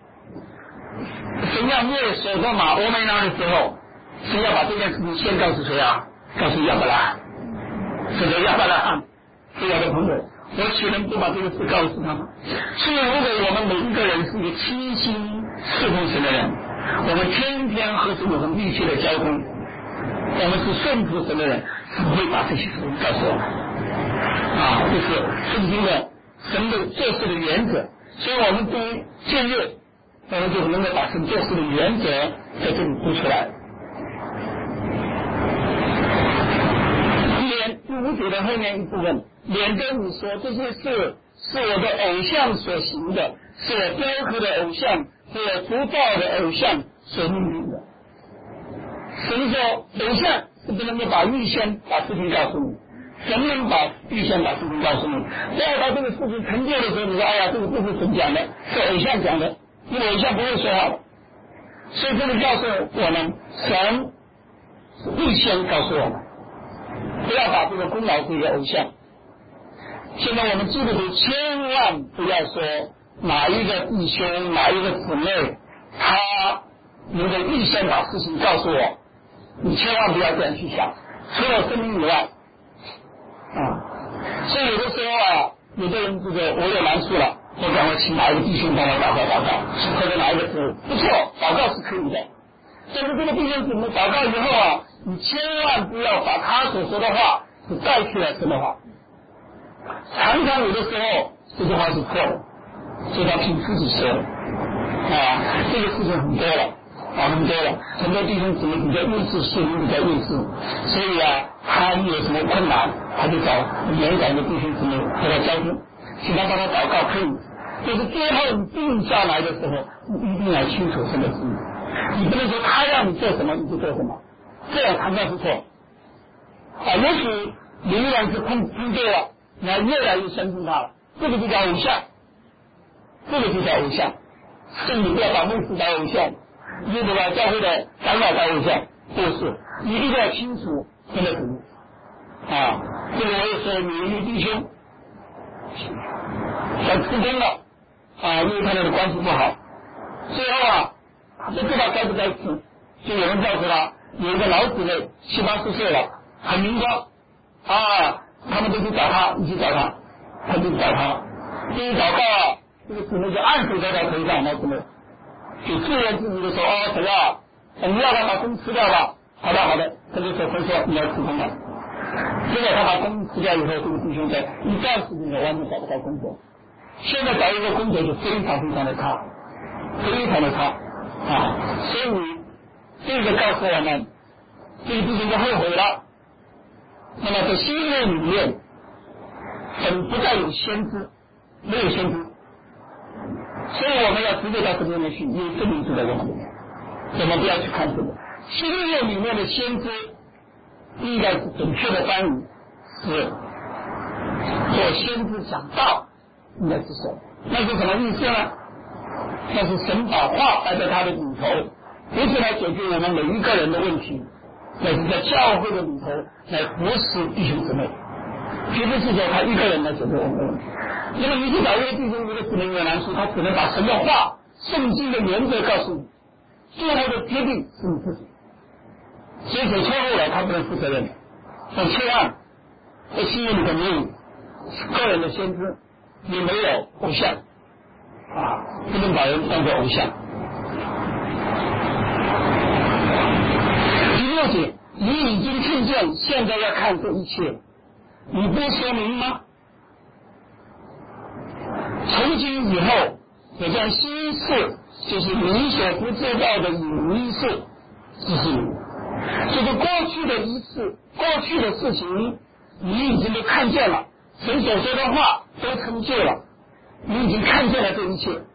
神要灭所多玛、俄梅拉的时候，神要把这件事情先告诉谁告诉亚伯拉罕。这个亚伯拉罕是我的朋友，我岂能不把这个事告诉他吗？所以如果我们每一个人是一个倾心侍奉神的人， 我们天天和神有很密切的交通，我们是顺服神的人，是不会把这些事情告诉我们这是圣经的神的做事的原则。所以我们读建约，我们就能够把神做事的原则在这里读出来。第5节的后面一部分，免得你说这些事是我的偶像所行的，是我雕刻的偶像，是我铸造的偶像所命令的。神说偶像是不能够把预先把事情告诉你，神能把预先把事情告诉你，待到这个事情成就的时候，你说哎呀，这个不是神讲的，是偶像讲的，因为偶像不会说话的。所以这里告诉我们，神是预先告诉我们，不要把这个功劳归给偶像。现在我们基督徒千万不要说哪一个弟兄哪一个姊妹他能够预先把事情告诉我，你千万不要这样去想，除了生命以外所以有的时候有的人这个我有难处了，我赶快请哪一个弟兄帮我祷告，或者哪一个姊妹不错，祷告是可以的，但是这个弟兄姊妹祷告以后你千万不要把他所说的话是代替了神的话。常常有的时候这句话是错的，所以他凭自己说的这个事情很多了很多弟兄姊妹比较幼稚，心灵比较幼稚，所以他有什么困难他就找年长的弟兄姊妹和他交通，请他帮他祷告可以，就是最后你定下来的时候，你一定要清楚神的旨意，你不能说他让你做什么你就做什么，这样常常是错也许你依然是碰对了，你要越来越相信他了，这个就叫偶像，所以你不要把牧师当偶像，你不把教会的长老当偶像，不是，你一定要清楚神的旨意这个我也说有一个弟兄想辞工了因为他们的关系不好，最后他不知道该不该辞，就有人告诉他有一个老姊妹7、80岁了，很灵光他们都去找他，你去找他，他就找他，这一祷告这个姊妹就按手在他头上，那姊妹就自言自语的说谁你要把工辞掉吧，好的，他就说你要辞工了。结果他把工辞掉以后，这个弟兄在一段时间内完全找不到工作，现在找一个工作就非常的差所以这个告诉我们，这个弟兄就后悔了。那么在新约里面神不再有先知，没有先知，所以我们要直接到这边去，因为圣灵住在我们里面，我们不要去看这个新约里面的先知，应该是准确的翻译是做先知讲道，应该是说那是什么意思呢？那是神把话摆在他的里头，不是来解决我们每一个人的问题，那是在教会的里头来服侍弟兄姊妹，绝不是说他一个人来解决我们的问题。那么你去找一个弟兄一个姊妹有难处，他只能把神的话圣经的原则告诉你，最后的决定是你自己，谁错误了他不能负责任。千万在新约里头没有个人的先知，也没有偶像不能把人当作偶像。第6节，你已经听见，现在要看这一切，你不说明吗？从今以后有件新事，就是你所不知道的隐秘事，就是过去的一事，过去的事情你已经都看见了，神所说的话都成就了，你已经看见了这一切，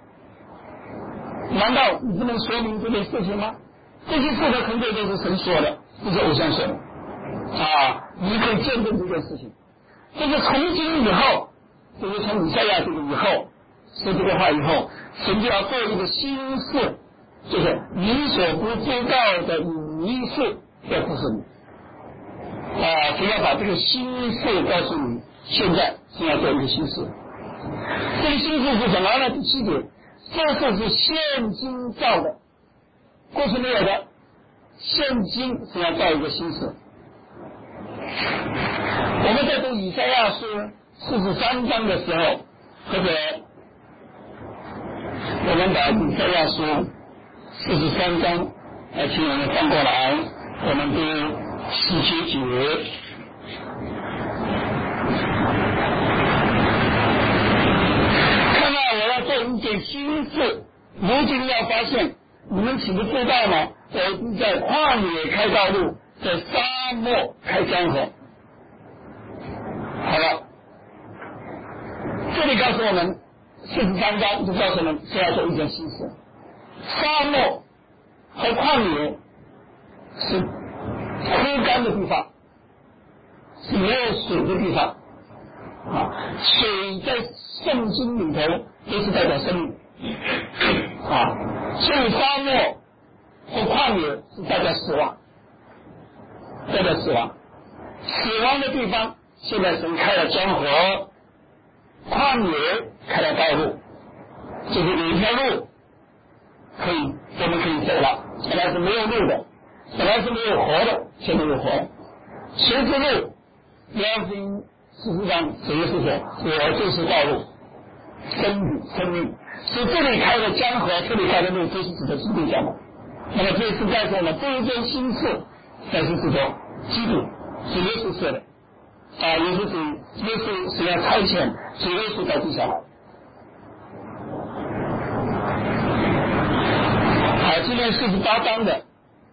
难道你不能说明这件事情吗？这些事的成就都是神说的，不是偶像说的你可以见证这件事情。这个从今以后，就是从以赛亚这个以后说这个话以后，神就要做一个新事，就是你所不知道的隐秘事要告诉你神要把这个新事告诉你，现在神要做一个新事。这个新事是什么呢？第7节，这事是现今造的，过去没有的，现今是要造一个新事。我们在读以赛亚书43章的时候，或者我们把以赛亚书 43章，请我们翻过来，我们读19节。看到我要做一件新事，如今要发现，你们岂不知道吗？我是在旷野开道路，在沙漠开江河。好了，这里告诉我们43章就告诉我们是要做一件新事。沙漠和旷野是枯干的地方，是没有水的地方啊。水在圣经里头都是代表生命啊，所以沙漠和旷野是代表死亡，代表死亡。死亡的地方，现在神开了江河，旷野开了道路，就是有一条路我们可以走了，本来是没有路的，本来是没有活的，现在有活了。谁之路？约翰福音40章主耶稣说：“我就是道路、真理、生命。”所以这里开的江河，这里开的路，都是指的基督教嘛。那么这次告诉我们，这一件新事，但是指的基督是耶稣说的啊，耶稣是要差遣主耶稣到地上来。今天48章的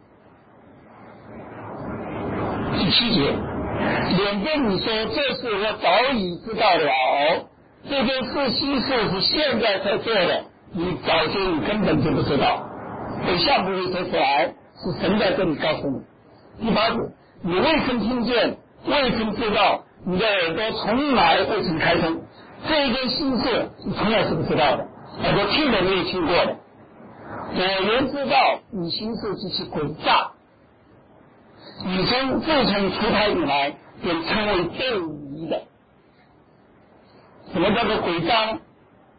第7节，脸跟你说，这事我早已知道了，这件事新事是现在才做的，你根本就不知道，等下不会说出来，是神在这里告诉你。第8节，你未曾听见，未曾知道，你的耳朵从来未曾开通，这一件新事你从来是不知道的，耳朵听都没有听过的。我原知道你行事极其诡诈，你自从出胎以来便称为悖逆的。什么叫做诡诈呢？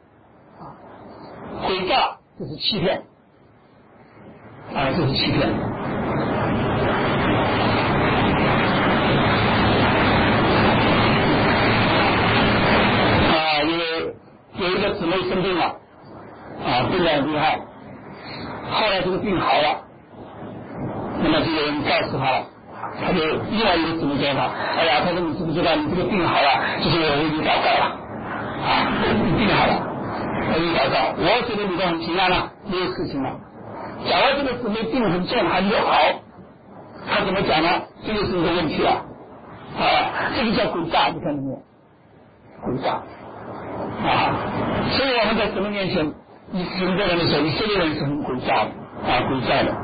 诡诈就是欺骗就是欺骗有一个姊妹生病了病得很厉害，后来这个病好了，那么这个人告诉他了，他就另外一个姊妹叫他，哎呀，他说你知不知道你这个病好了，就是我为你祷告了你病好了，我为你祷告，我觉得你都很平安了，没有事情了。假如这个姊妹病很重还没有好，他怎么讲呢？这就是一个问题了这个叫诡诈，你看到没有？诡诈所以我们在神的面前，神在人的时候，以色列人是很诡诈的诡诈的，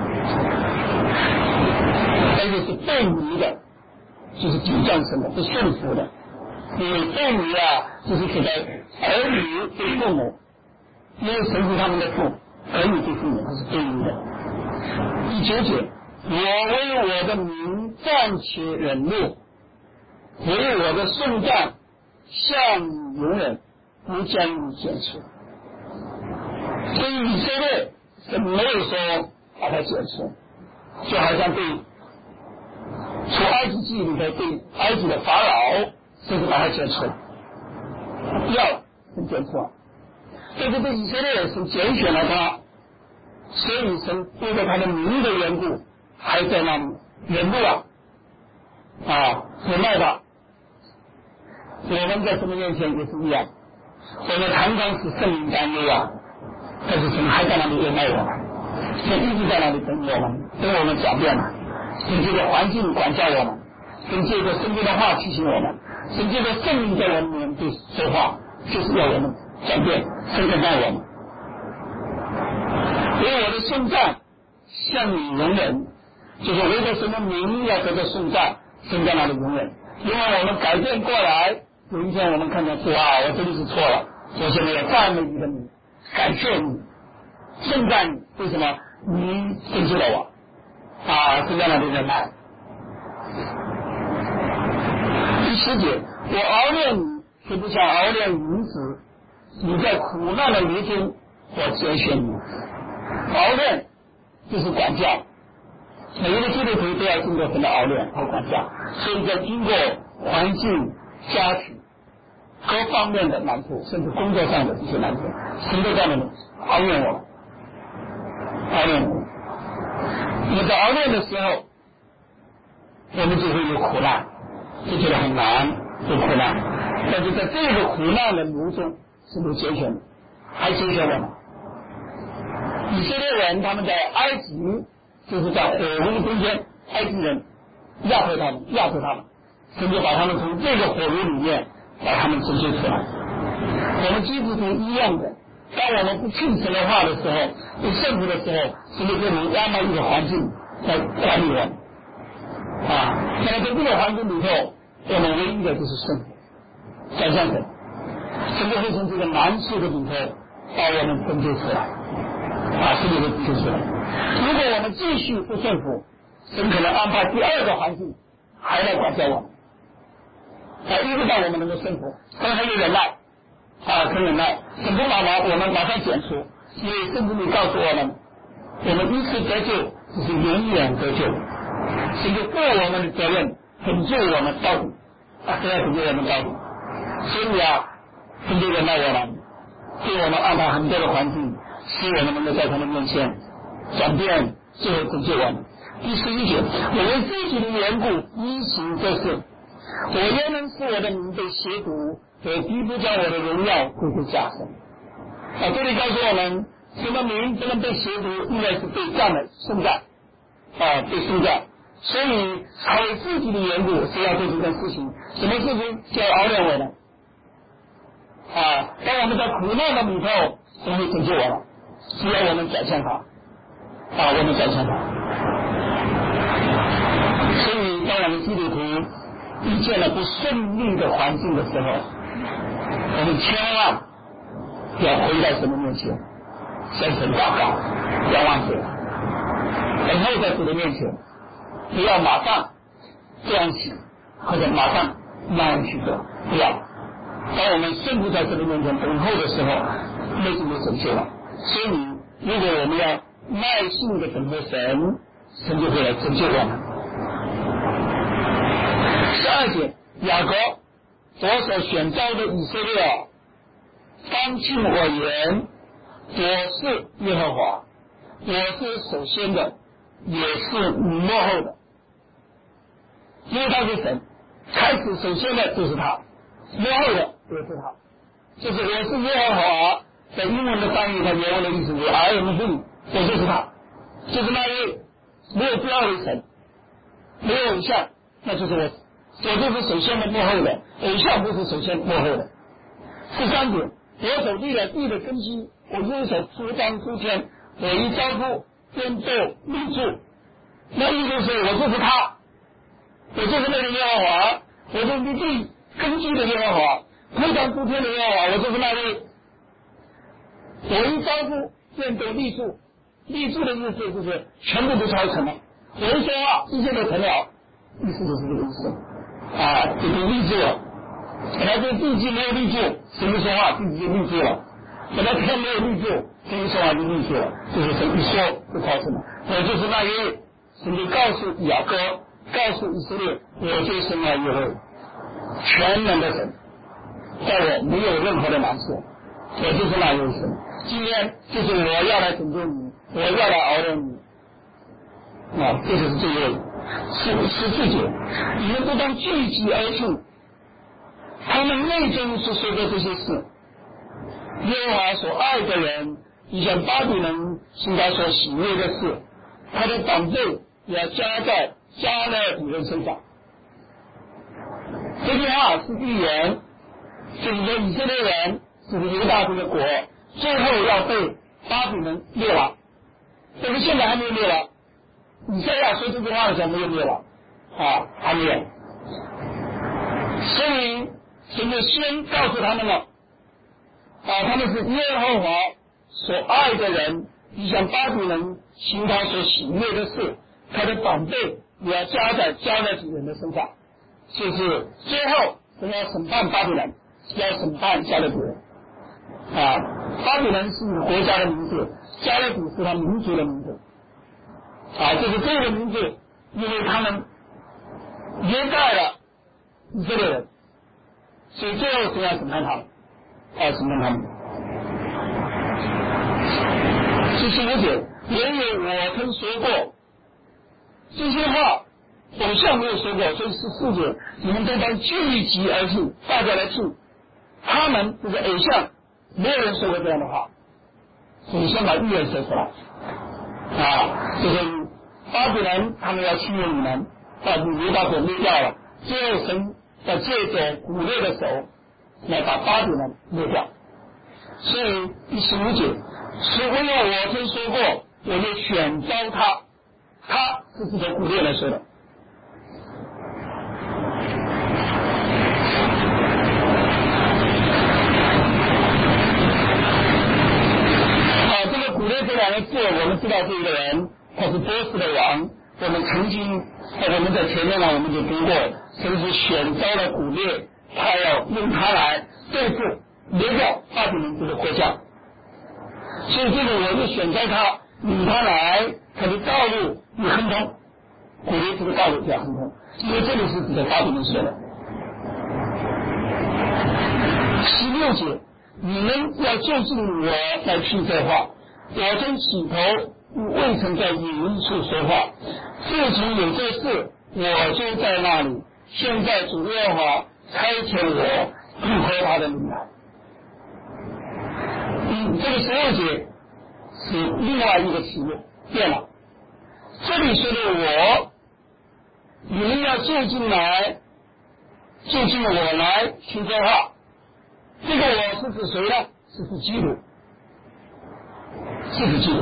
而且是悖逆的，就是抵撞神的，不顺服的。因为悖逆就是指的儿女对父母，因为神是他们的父，儿女对父母他是悖逆的。第9节，我为我的名暂且忍怒，为我的圣战向你容忍，不将你剪除。所以以色列神没有说把他剪除，就好像对出埃及记里头对埃及的法老，甚至把他剪除，不要了，神剪除了。对这个以色列神拣选了他，所以神为了他的名的缘故，还在那里忍怒忍耐他。我们在神的面前也是一样，我们常常是圣灵担忧但是神还在那里忍耐我们，神一直在那里等我们转变神借着环境管教我们，神借着圣经的话提醒我们，神借着圣灵在我们面对说话，就是要我们转变，神在爱我们。为我的颂赞向你容忍，就是为了神的名要得到颂赞，神在那里容忍。因为我们改变过来，有一天我们看到主我真的是错了，我现在要赞美你的名，感谢你，颂赞你，为什么？你拯救了我神在那里忍耐。第10节，我熬炼你，却不像熬炼银子，你在苦难的泥中，我拣选你。熬炼就是管教，每一个基督徒都要经过神的熬炼和管教，所以在经过环境、家庭各方面的难处，甚至工作上的这些难处，神都在那里熬炼我们。 熬炼。那么在熬炼的时候，我们就会有苦难，就觉得很难，有苦难。但是在这个苦难的路中，是不是节选的？还节选我们。以色列人他们在埃及，就是在火炉中间，埃及人压迫他们，神就把他们从这个火炉里面把他们拯救出来。我们基督徒一样的，当我们不听神的话的时候，不顺服的时候，神就给我们安排一个环境来管理我们。那么在这个环境里头，我们唯一的就是顺服，转向神，神就会从这个难处的里头把我们拯救出来，神就会拯救出来。如果我们继续不顺服，神可能安排第二个环境还来管教我们，一直到我们能够顺服，神很有忍耐，很忍耐，神不把我们马上剪除，因为圣经里告诉我们，我们一次得救就是永远得救，神就负我们的责任，拯救我们到底，都要拯救我们到底。所以神就忍耐我们，给我们安排很多的环境，使我们能够在他们面前转变，最后拯救我们。第11节，我为自己的缘故依行这事，我焉能使我的名被亵渎，我必不将我的荣耀归给假神。这里告诉我们，什么名不能被亵渎，应该是被赞的颂赞，被颂赞。所以为自己的缘故是要做这件事情。什么事情就要熬炼我们？当我们在苦难的里头，神会拯救我们，只要我们转向他，我们转向他。所以当我们基督徒遇见了不顺利的环境的时候，我们千万要回到神的面前，向神祷告，要忘记了，等候在主的面前，不要马上这样想，或者马上那样去做，不要。当我们顺服在神的面前等候的时候，内心就拯救了。所以如果我们要耐心的等候神，神就会来拯救我们。12节，雅各，我所选召的以色列，当听我言，我是耶和华，我是首先的，也是幕后的。因为他是神，开始首先的就是他，幕后的也是他。就是我是耶和华，在英文的翻译，它原文的意思是 I am He， 我就是他，就是那位没有第二位神，没有偶像，那就是我就是首先的幕后的，偶像不是首先幕后的。13节，我手立了地的根基，我右手铺张诸天，我一招呼天就立住。那意思是我就是他，我就是那个耶和华，我就是地根基的耶和华，铺张诸天的耶和华，我就是那位。我一招呼天就立住，立住的意思就是全部都超成了。我一说话，一切都成了，意思就是这个意思。就都立住了。本来这地基没有立住，神一说话，地基就立住了；本来天没有立住，神一说话就立住了。就是神一说就超成了。我就是那一位，神就告诉雅各，告诉以色列，我就是那一位全能的神，在我没有任何的难处，我就是那一位神。今天就是我要来拯救你，我要来熬炼你。这就是这一位。14节，你们不当聚集而去，他们内中所说的这些事，耶和华所爱的人，你像巴比伦是他所喜悦的事，他的绑罪也要加在加勒底人身上。这句话是预言，整个以色列人，就是犹大这个国，最后要被巴比伦灭亡。但是现在还没有灭亡。以赛亚说这句话的时候没有灭亡，还没有。所以神就先告诉他们了，他们是耶和华所爱的人，你像巴比伦行他所喜悦的事，他的绑罪也要加在加勒底人的身上。就是最后神要审判巴比伦，要审判加勒底人。巴比伦是国家的名字，加勒底是他民族的名字。就是这个名字，因为他们掩盖了以色列人，所以最后是要审判他们，审判他们。15节， 也有我曾说过，这些话偶像没有说过，所以14节你们都当聚集而去，大家来听。他们这个偶像没有人说过这样的话，所以先把预言说出来就是巴比伦他们要侵略你们，把犹大国灭掉了，最后神要借着古列的手来把巴比伦灭掉。所以第15节是唯有我曾说过，我就选召他，他是指着古列来说的。这个古列这两个字，我们知道这个人他是波斯的王，我们曾经我们在前面呢我们就读过，神是选召了古列，他要用他来对付灭掉巴比伦这个国家。所以这个我就选召他，引他来，他的道路也亨通，古列这个道路比较亨通，因为这里是指的巴比伦说的。16节，你们要就近我来听这话，我从起头未曾在隐秘处说话，自从有这事，我就在那里。现在主耶和华差遣我应和他的名来。这个16节是另外一个题目变了。这里说的我，你们要就近来，就近我来听这话。这个我是指谁呢？是指基督，是指基督。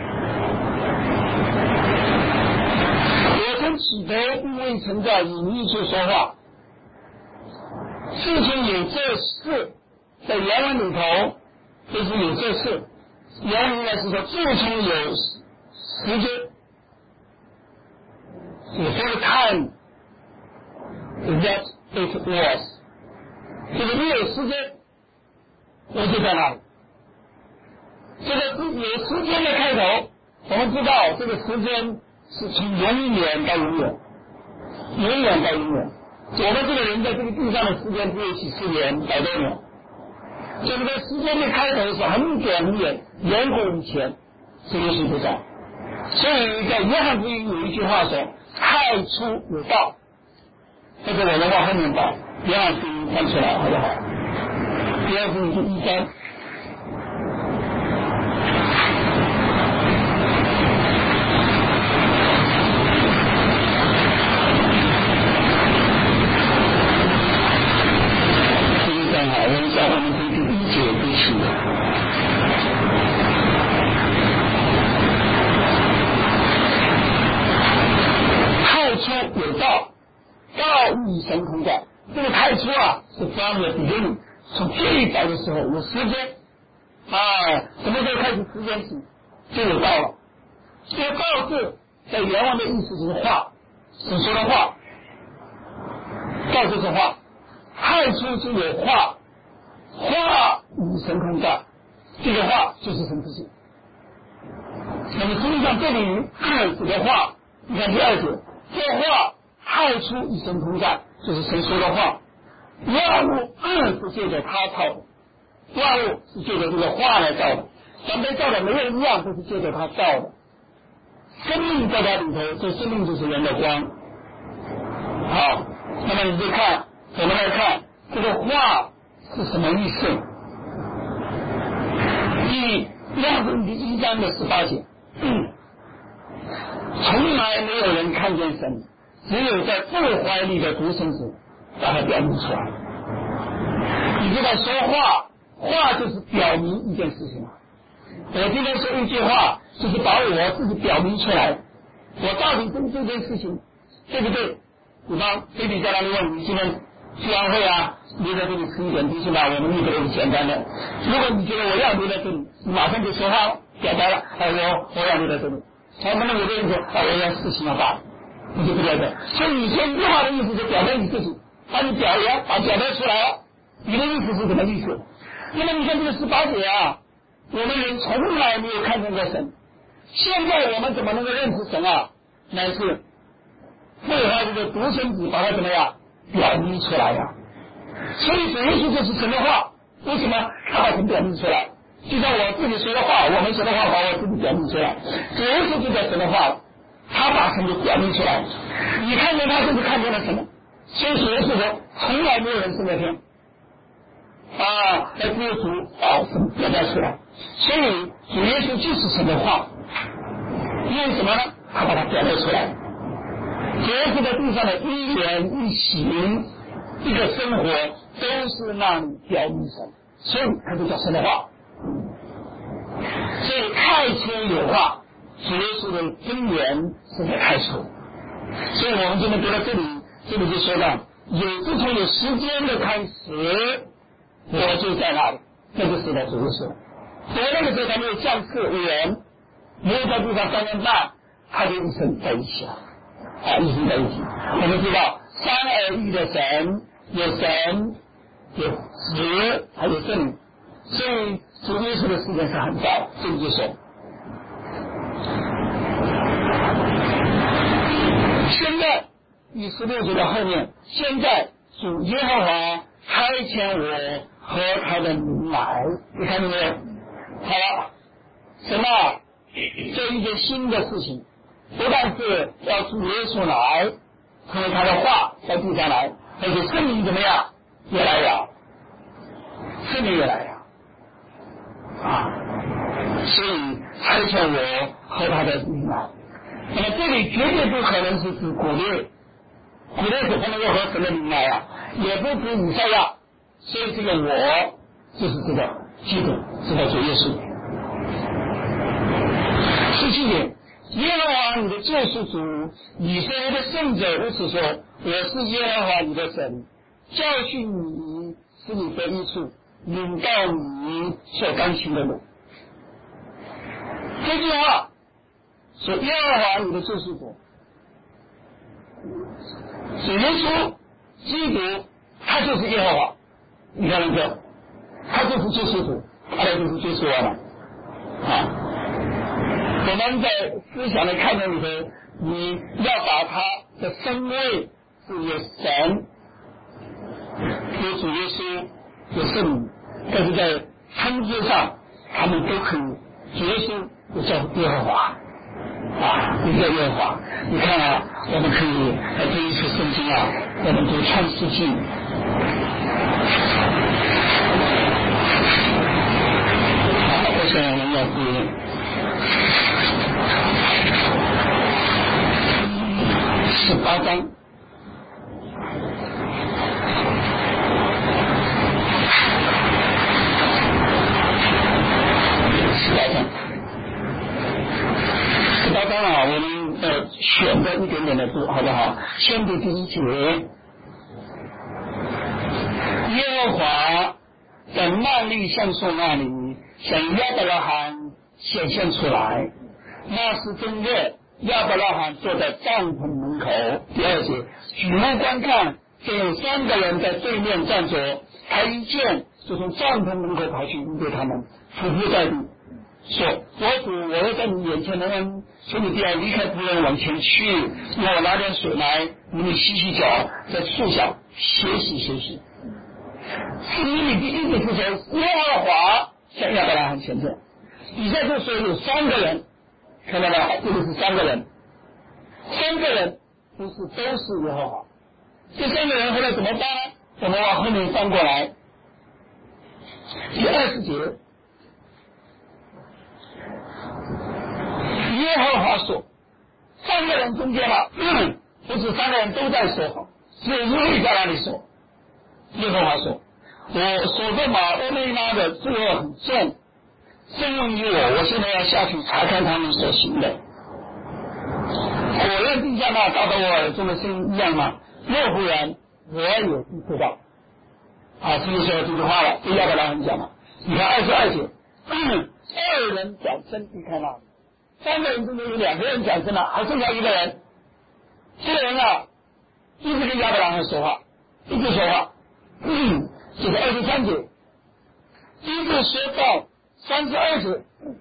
我从起头并未曾在隐秘处说话，事情有这事，在原文里头就是有这事，原文应该是说自从有时间，有这个 time that it was， 就是你有时间我就在那里。这个有时间的开头，我们知道这个时间是从永远到永远，永远到永远。我们这个人在这个地上的时间只有几十年、100多年，这个时间的开头是很短很远，远古以前是耶稣不在。所以在约翰福音有一句话说：“太初有道。”这个我们往后面把约翰福音翻出来好不好？约翰福音第1章。我们讲我们从第1节读起。太初有道，道与神同在。这个太初是 from the beginning， 从最早的时候有时间什么时候开始时间起就有道了。这个道字在原文的意思就是话，神说的话，道就是话，太初就有话，话与神同在，这个话就是神自己。那么实际上这里指的话，你看第2节，这话太初与神同在，就是神说的话。万物是借着他造的，万物是借着这个话来造的，但被造的没有一样都是借着他造的。生命在他里头，这生命就是人的光。好，那么你就看，我们来看这个话是什么意思？约翰福音第1章的18节，从来没有人看见神，只有在父怀里的独生子把它表明出来。你知道说话，话就是表明一件事情啊。我今天说一句话，就是把我自己表明出来，我到底对这件事情对不对？比方菲比在那里问你今天聚完会留在这里吃一点东西吧，我们预备的是简单的。如果你觉得我要留在这里，你马上就说话了，表达了，我要留在这里。我们有的人说我要事情要办，你就不了解。所以你说一句话的意思就表达你自己，把你表达出来了，你的意思是什么意思？那么你看这个18节我们人从来没有看见过神，现在我们怎么能够认识神乃是父怀这个独生子把它怎么样表明出来所以主耶稣就是神的话，为什么他把神表明出来？ 就像我自己说的话，我们说的话把我自己表明出来，主耶稣就在神的话了，他把神就表明出来，你看见他就是看见了什么？所以主耶稣说，从来没有人升到天，来只有主神表达出来，所以主耶稣就是神的话，因为什么呢？他把它表达出来。主耶稣在地上的一言一行一个生活都是让你表明神，所以他就叫神的话。所以太初有话，主耶稣的真言是在太初。所以我们今天读到这里就说到，自从有时间的开始，我就在那里，那个时代主耶稣。所以那个时候他没有降世人，没有在地上3年半，他就一生在一起了，一生在一起。我们知道三而一的神，有神，有子，还有圣灵。所以主耶稣的时间是很早，所以就说，现在第16节的后面，现在主耶和华差遣我和他的民来，你看见没有？好了，什么？做一件新的事情，不但是要主耶稣来，成为他的话在地上来，而且圣灵怎么样？越来越好，圣灵越来越好。所以差遣我和他的民来。那么这里绝对不可能是指古列，古列是不能够和神的民来也不指以赛亚，所以这个我就是这个基督，这个主耶稣。17节，耶和华你的救赎主，以色列的圣者如此说：我是耶和华你的神，教训你，使你得益处，引导你所甘心的路。这句话说耶和华你的救赎主，主耶稣基督，他就是耶和华。你看那个，他就是救赎主，他就是救赎我们。我们在思想的概念里头，你要把他的身位是有神，有主耶稣，有圣灵，但是在称呼上，他们都可以。主耶稣就叫耶和华，一个耶和华。你看我们可以来读一次圣经我们读创世纪。我想我们要读18章。18章我们选择一点点的读，好不好？先读第1节。耶和华在曼利橡树那里向亚伯拉罕显现出来，那时正月，亚伯拉罕坐在帐篷门口。第2节，举目观看，见有3个人在对面站着，他一见就从帐篷门口跑去迎接他们，俯伏在地，说：我主，我要在你眼前的恩，求你不要离开仆人往前去，让我拿点水来，你们洗洗脚，在树下歇息。诗里第1节是说耶和华向亚伯拉罕显现，以下就说有3个人，看到了，这里是3个人，3个人都是耶和华。这3个人后来怎么办呢？我们往后面翻过来，第20节，耶和华说，3个人中间不是3个人都在说，只有一位在那里说。耶和华说：我所在马俄内拉的罪恶很重，深用于我现在要下去查看他们所行的。火焰地下那达到我耳中的声音一样吗？若不然，我也不知道。这就说这句话了，对亚伯拉罕讲了。你看22节，2人转身离开那里，3个人中间有2个人转身了，还剩下1个人。这个人一直跟亚伯拉罕说话，一直说话。这个23节，一直说到32节，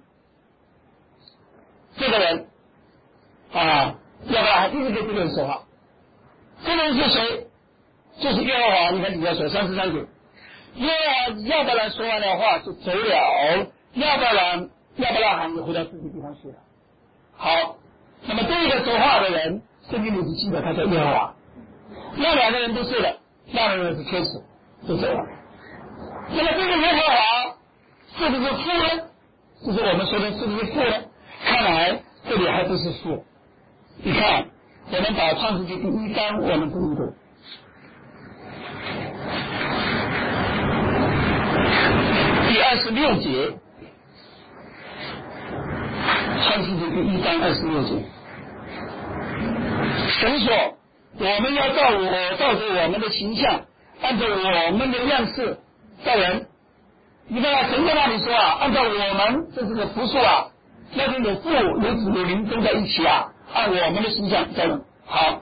这个人亚伯拉罕一直跟这个人说话。这个人是谁？就是耶和华。你看你要说33节，耶和华亚伯拉罕说完的话就走了， 亚伯拉罕也回到自己地方去了。好，那么这个说话的人，圣经里只记得他叫耶和华。那两个人都睡了，那两个人是天使，就走了。那么这个耶和华是不是父呢？就是我们说的是不是父呢？看来这里还不是父。你看，我们把创世纪第1章我们读一读。第26节，创世纪第1章26节，神说：“我们要照着我们的形象，按照我们的样式造人。”你看神在那里说啊，按照我们，这是个复数啊，那就有父有子有灵都在一起啊，按我们的形象造人。好，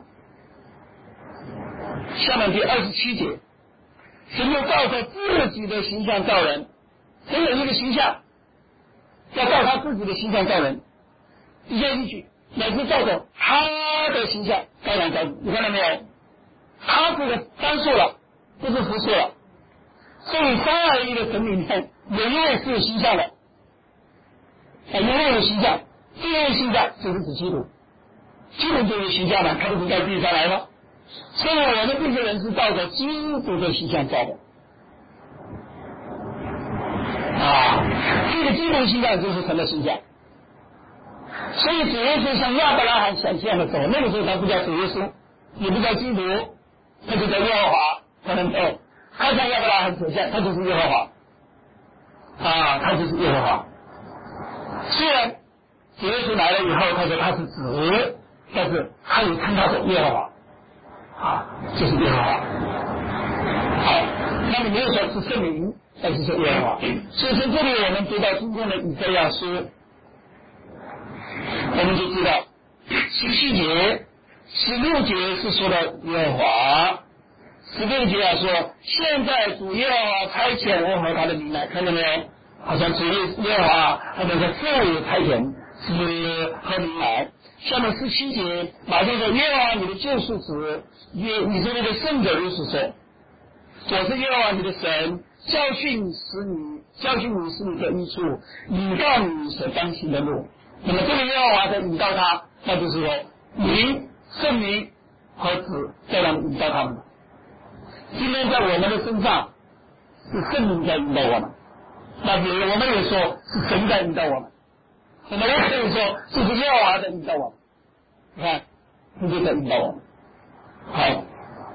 下面第27节，神又照着自己的形象造人。神有一个形象，要照他自己的形象造人。底下一句，乃是照着他的形象造人造人。你看到没有？他这个单数了，不是复数了。所以三而一的神里面有一位是有形象的，有一位有形象，这位形象就是指基督，基督就有形象了，他不是在地上来了。所以我们这些人是照着基督的形象造的。这个基督形象就是神的形象。所以主耶稣向亚伯拉罕显现的时候，那个时候他不叫主耶稣，也不叫基督，他就叫耶和华。他向亚伯拉罕显现，他就是耶和华。他就是耶和华。虽然主耶稣来了以后，他说他是子，但是他也称他做耶和华。就是耶和华。好，那么没有说是圣灵，但是说耶和华。所以从这里我们读到今天的以赛亚书，我们就知道17节、16节是说的耶和华，16节说现在主耶和华差遣我和他的名来，看到没有？好像主耶和华好像是父差遣是和名来。下面17节马上说耶和华你的救赎主，以色列的圣者如此说，我是耶和华你的神，教训你是你的益处，引导你所当行的路。那么这个耶和华在引导他，那就是说灵、圣灵和子在让引导他们。今天在我们的身上是圣灵在引导我们，那我们也说是神在引导我们，我们也可以说就是耶和华在引导我们。你看，他就在引导我们。好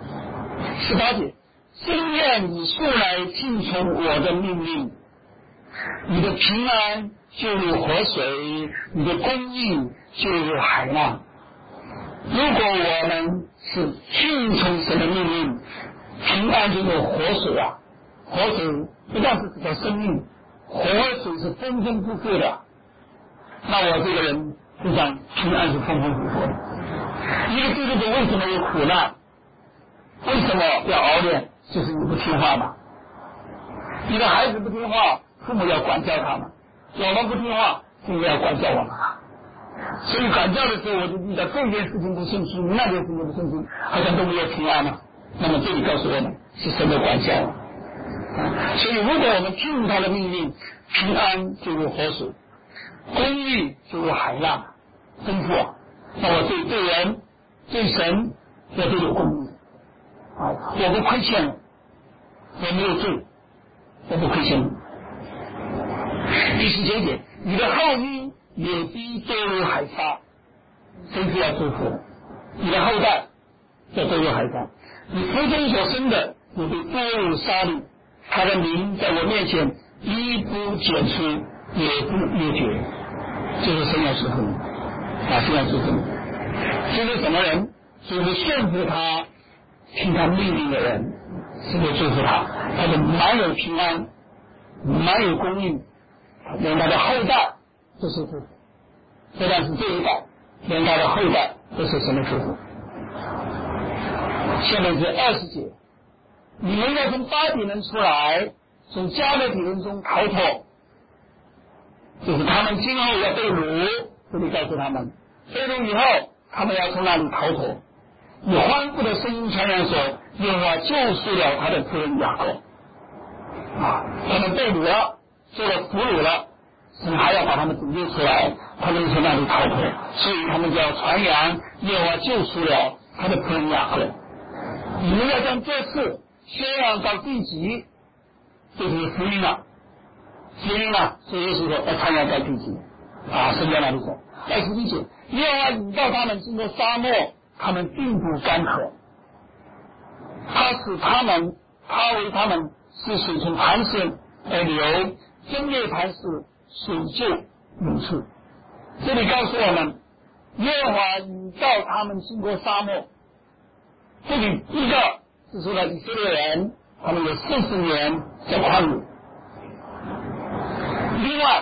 ，18节，心愿你素来听从我的命令，你的平安就如河水，你的公义就如海浪。如果我们是听从神的命令，平安就有活水啊，活水不但是指的生命，活水是丰丰富富的，那我这个人就像平安是丰丰富富的。一个基督徒为什么有苦难？为什么要熬炼？就是你不听话嘛。你的孩子不听话，父母要管教他们；我们不听话，父母要管教我们。所以管教的时候，我就遇到这件事情不顺心，那件事情不顺心，好像都没有平安了。那么这里告诉我们是神的管教。所以如果我们听从他的命令，平安就如河水，公义就如海浪，丰富啊。那我对人对神我都有公义我不亏欠了，我没有罪，我不亏欠你。第19节，你的后裔也必多如海沙，神是要祝福的，你的后代要多如海沙，你腹中所生的也必多如沙粒，他的名在我面前一不剪除，也不灭绝。就是神要祝福你，神要祝福你。这是什么人？就是顺服他、听他命令的人，是会祝福他，他就满有平安，满有公义，连他的后代都是祝福。不但是这一代，连他的后代都是神的祝福。下面是20节，你们要从巴比伦出来，从加勒底人中逃脱，就是他们今后要被掳，这里告诉他们，被掳以后，他们要从那里逃脱。以欢呼的声音传扬说，耶和华救赎了他的仆人雅各。他们被掳了，做了俘虏了， 神还要把他们拯救出来，他们从那里逃脱，所以他们就要传扬耶和华救出了他的仆人雅各。你们要将这事宣扬到地极，就是福音了。福音了，所以耶稣说要传扬到地极啊！神在哪里说？21节，耶和华引导他们经过沙漠，他们并不干渴。他为他们使水从磐石而流，分裂磐石，水就涌出。这里告诉我们，耶和华引导他们经过沙漠。这里一个是说了以色列人，他们有40年在旷野。另外，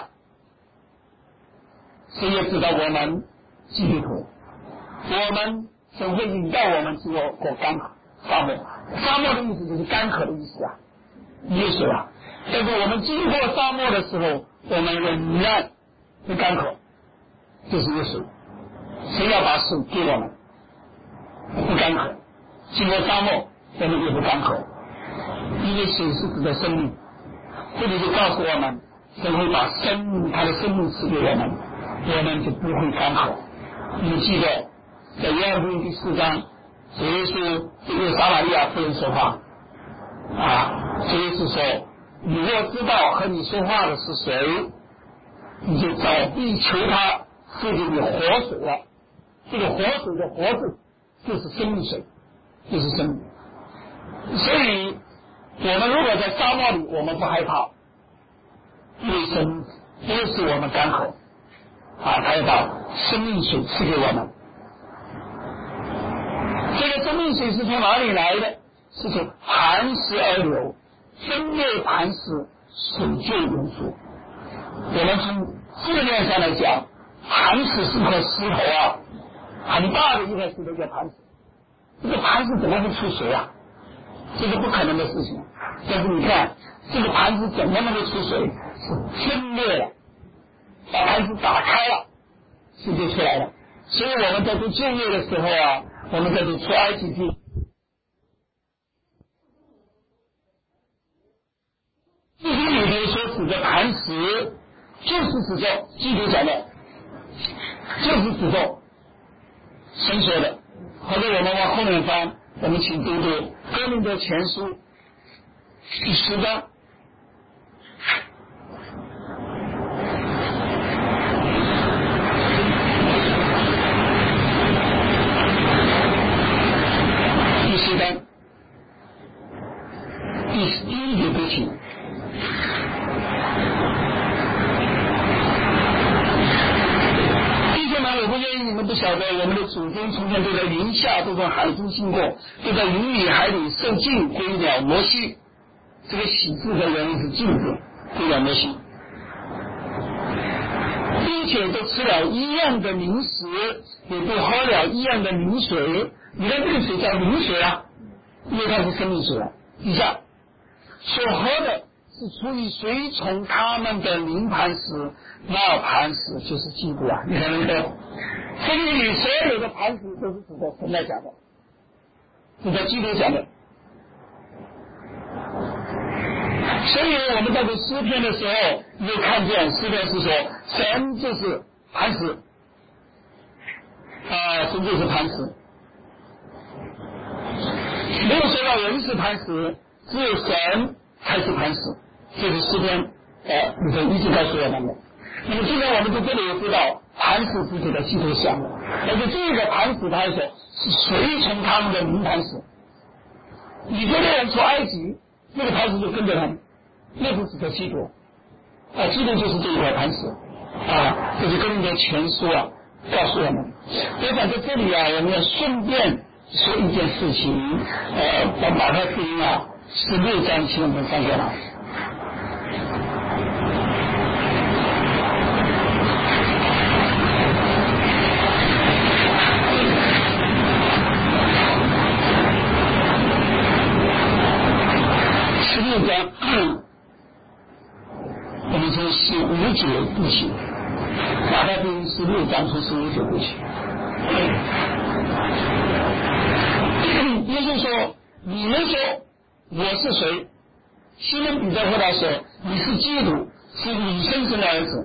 神也知道我们基督徒，我们神会引导我们经过干渴沙漠。沙漠的意思就是干渴的意思啊，没水啊。但是我们经过沙漠的时候，我们仍然不干渴，就是有水。神要把水给我们，不干渴。经过沙漠，我们也不干渴，因为水是指的生命。这里就告诉我们，神会把他的生命赐给我们，我们就不会干渴。你们记得在约翰福音第4章，主耶稣对撒玛利亚妇人说话啊，主耶稣说：“你若知道和你说话的是谁，你就早必求他赐给你活水了。”这个活水的活字就是生命水，就是生命。所以我们如果在沙漠里，我们不害怕，因为神不使我们干渴啊，他要把生命水赐给我们。这个生命水是从哪里来的？是从磐石而流，分裂磐石，水就涌出。我们从字面上来讲，磐石是块石头啊，很大的一块石头叫磐石。这个磐石怎么会出水啊？这是不可能的事情。但是你看，这个磐石怎么能够出水？是分裂了，把磐石打开了，水就出来了。所以我们在读旧约的时候啊，我们在读出埃及记，这里面所指的磐石，就是指着基督讲的，就是指着神说的。或者我们往后面翻，我们请读读哥林多前书第10章。第10章第1节读起。我不愿意你们不晓得，我们的祖宗从前都在云下，都在海中经过，都在云里海里受尽归了摩西。这个喜字的原因是禁字，归了摩西，并且都吃了一样的灵食，也都喝了一样的灵水。你看这个水叫灵水啊，因为它是生命水啊。底下所喝的是出于随从他们的灵磐石，那磐石就是基督啊！你看那个圣经里所有的磐石都是指的神来讲的，指的基督讲的。所以我们在读诗篇的时候，你就看见诗篇是说神就是磐石啊，神就是磐石，没有说到人是磐石，只有神才是磐石。这是诗篇里头一直告诉我们的。那么现在我们在这里也知道，磐石是指的基督像的，而且这个磐石他说是随从他们的灵磐石。以色列人出埃及，那个磐石就跟着他们，那是指的基督啊，基督就是这一块磐石啊，这是哥林多前书啊告诉我们。我想在这里啊，我们要顺便说一件事情，把马太福音啊16章请我们翻过来。16章，我们从15节读起。马太福音16章从15节读起。耶稣说：“你们说我是谁？”西门彼得回答说：“你是基督，是你生神的儿子。”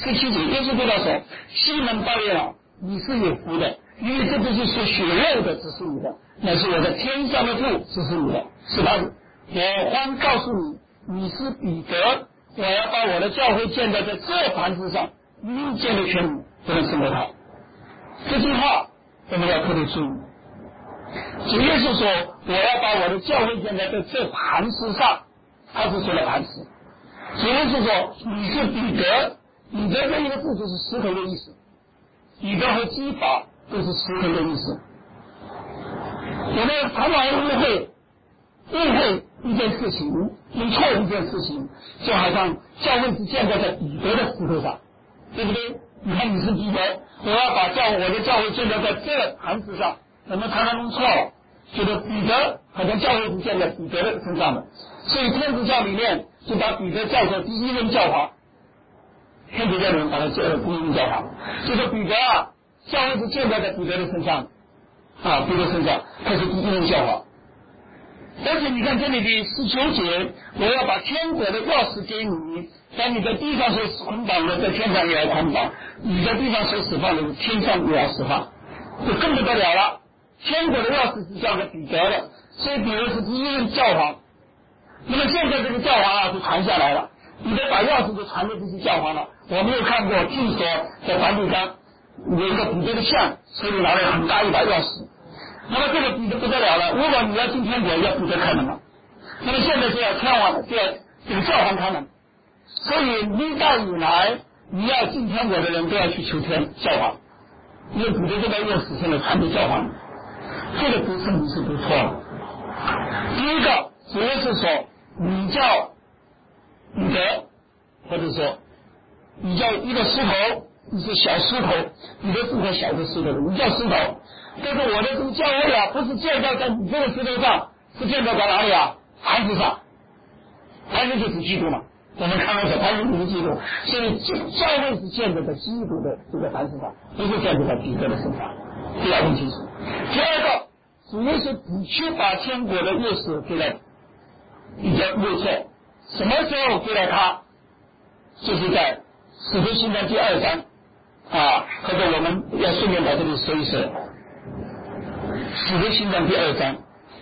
17节，耶稣对他说：“西门巴约拿，你是有福的，因为这不是说血肉的指示你的，乃是我在天上的父指示你的。18节，我还告诉你，你是彼得，我要把我的教会建造在这磐石上，遇见的权柄不能胜过他。”这句话我们要特别注意。主耶稣说：“我要把我的教会建造在这磐石上。”他是说的磐石。主耶稣说：“你是彼得。”彼得这一个字就是石头的意思，彼得和基法都是石头的意思。我们常常误会一件事情，弄错一件事情，就好像教会是建造在彼得的石头上，对不对？你看你是彼得，我要把我的教会建造在这磐石上，我们常常弄错了，觉得彼得好像教会是建在彼得的身上的，所以天主教里面就把彼得叫做第一任教皇。天主教的人把他叫做第一任教皇，就说彼得啊，教会是建造在彼得的身上啊，彼得身上，他是第一任教皇。而且你看这里的19节，我要把天国的钥匙给你，当你在地上所捆绑的，在天上也要捆绑；你在地上所释放的，天上也要释放，就更不得了了。天国的钥匙是交给彼得的，所以彼得是第一任教皇。那么现在这个教皇啊，就传下来了。彼得把钥匙就传给这些教皇了。我没有看过，听说在梵蒂冈有一个彼得的像，手里拿了很大一把钥匙。那么这个彼得不得了了，如果你要进天国，要彼得开门了。那么现在就要天王了，就要这个教皇开门。所以历代以来，你要进天国的人都要去求教皇，因为彼得这把钥匙现在传给教皇，这个读圣经是不错的。第一个，主要是说你叫彼得，或者说你叫一个石头，你是小石头，彼得是块小的石头，你叫石头。但是我的这个教会啊，不是建造在你这个石头上，是建造在哪里啊？磐石上。磐石就是基督嘛。我们看到这磐石就是基督，所以教会是建造在基督的这个磐石上，不是建造在彼得的身上，这要问清楚。第二个，主耶稣的确把天国的钥匙给了彼得约瑟，什么时候给了他？就是在使徒行传第2章啊，或者我们要顺便把这里说一说。使徒行传第2章，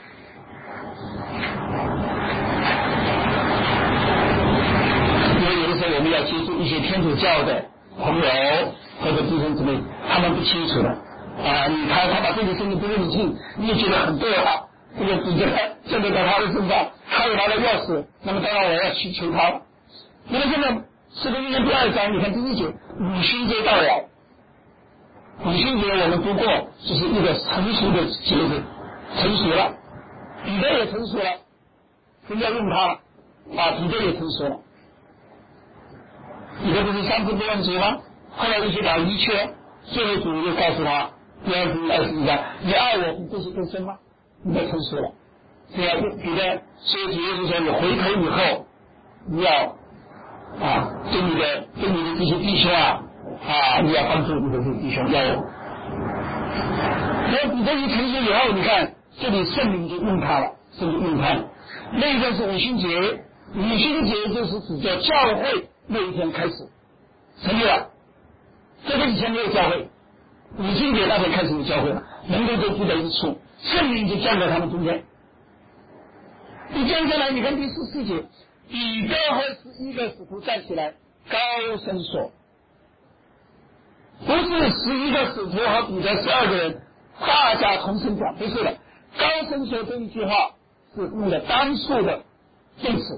因为有的时候我们要接触一些天主教的朋友或者弟兄姊妹，他们不清楚的啊，他把这个圣经不给你信，你也觉得很对啊，这个彼得建在他的身上，他有他的钥匙，那么当然我要去求他了。那么现在使徒行传第2章，你看第1节，五旬节到了。五旬节我们读过，就是一个成熟的节日，成熟了，彼得也成熟了，神要用他了啊，彼得也成熟了。彼得不是3次不认主吗？后来就去把离去了，最后主又告诉他，第2章21章，你爱我比这些更深吗？你要成熟了。这样彼得，所以主耶稣说，你回头以后，你要对你的这些弟兄你要帮助你的这些弟兄，要有。然后彼得一成熟以后，你看这里圣灵就用他了，圣灵用他了。那一天是五旬节，五旬节就是指着教会那一天开始成立了。这个以前没有教会，五旬节那天开始有教会了，人都聚在一处，圣灵就降在他们中间。一降下来，你看第14节，彼得和11个使徒站起来，高声说。不是11个使徒和彼得12个人大家同声讲，不是的，高声说这一句话是用了单数的动词。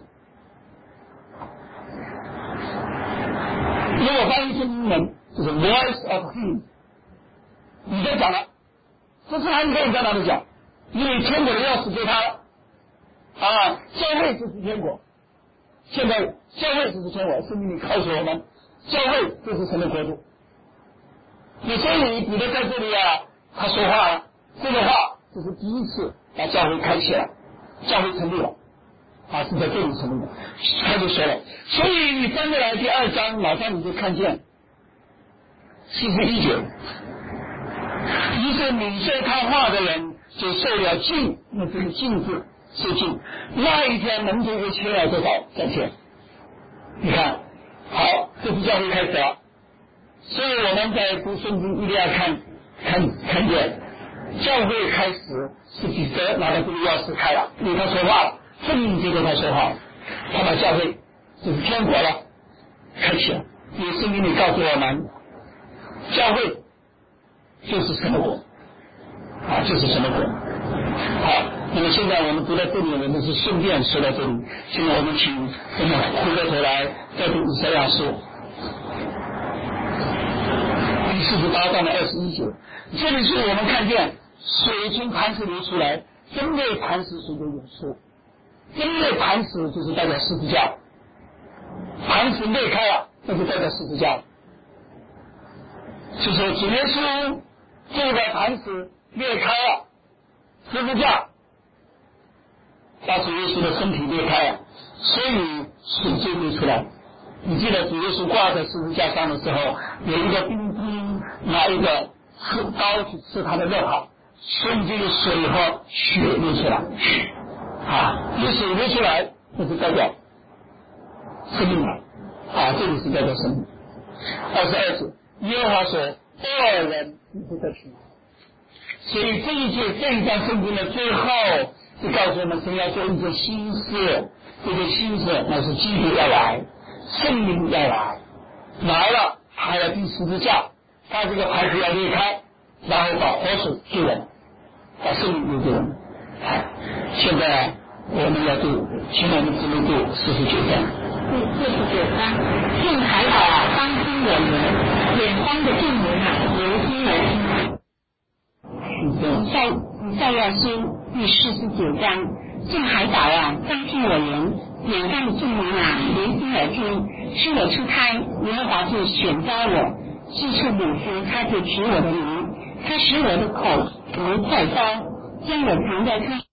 如果翻译成英文就是 voice of him， 你在讲了，这是还可以在哪里讲？因为天国的钥匙给他了教会就是天国，现在教会就是天国，圣经里告诉我们，教会就是神的国度。你所以彼得在这里他说话了，这个话就是第一次把教会开启了，教会成立了是在这里成立的，他就说了。所以你翻过来第2章，马上你就看见71节，于是领受他话的人就受了禁，那这个禁字受禁，那一天门徒就缺了多少？3000。你看好，这是教会开始了， 所以我们在读圣经一定要看见，教会开始是彼得拿着这个钥匙开了，因为他说话了，圣灵接着他说话，他把教会就是天国了开启了。因为圣经里告诉我们，教会就是神的国啊，就是神的国。好，那么现在我们读到这里，我们是顺便说到这里。现在我们请我们回过头来再读以赛亚书第48章的21节。这里是我们看见水从磐石流出来，针对磐石水的涌出，针对磐石就是代表十字架，磐石裂开了，这就代表十字架。就说主耶稣这个磐石裂开了，十字架把主耶稣的身体裂开了，所以水就流出来。你记得主耶稣挂在十字架上的时候，有一个兵丁拿一个刀去刺他的肋旁，瞬间水和血流出来啊，有水流出来，这是代表生命啊，这里是代表生命。22节，耶和华说：“恶人必不得平安。”所以这一章圣经的最后就告诉我们，神要做一件新事，这件新事那是基督要来，圣灵要来了，还要钉十字架，他这个牌子要裂开，然后把活水给我们，把圣灵给我们。现在我们要读，请我们姊妹读49章。 第49章，众海岛啊，当听我言，远方的众民啊，留心而听。以赛亚书第49章，众海岛啊，当听我言，远方的众民啊，留心而听。是我出胎，耶和华就选召我，四处领子，他就取我的名，他使我的口如快刀，将我藏在他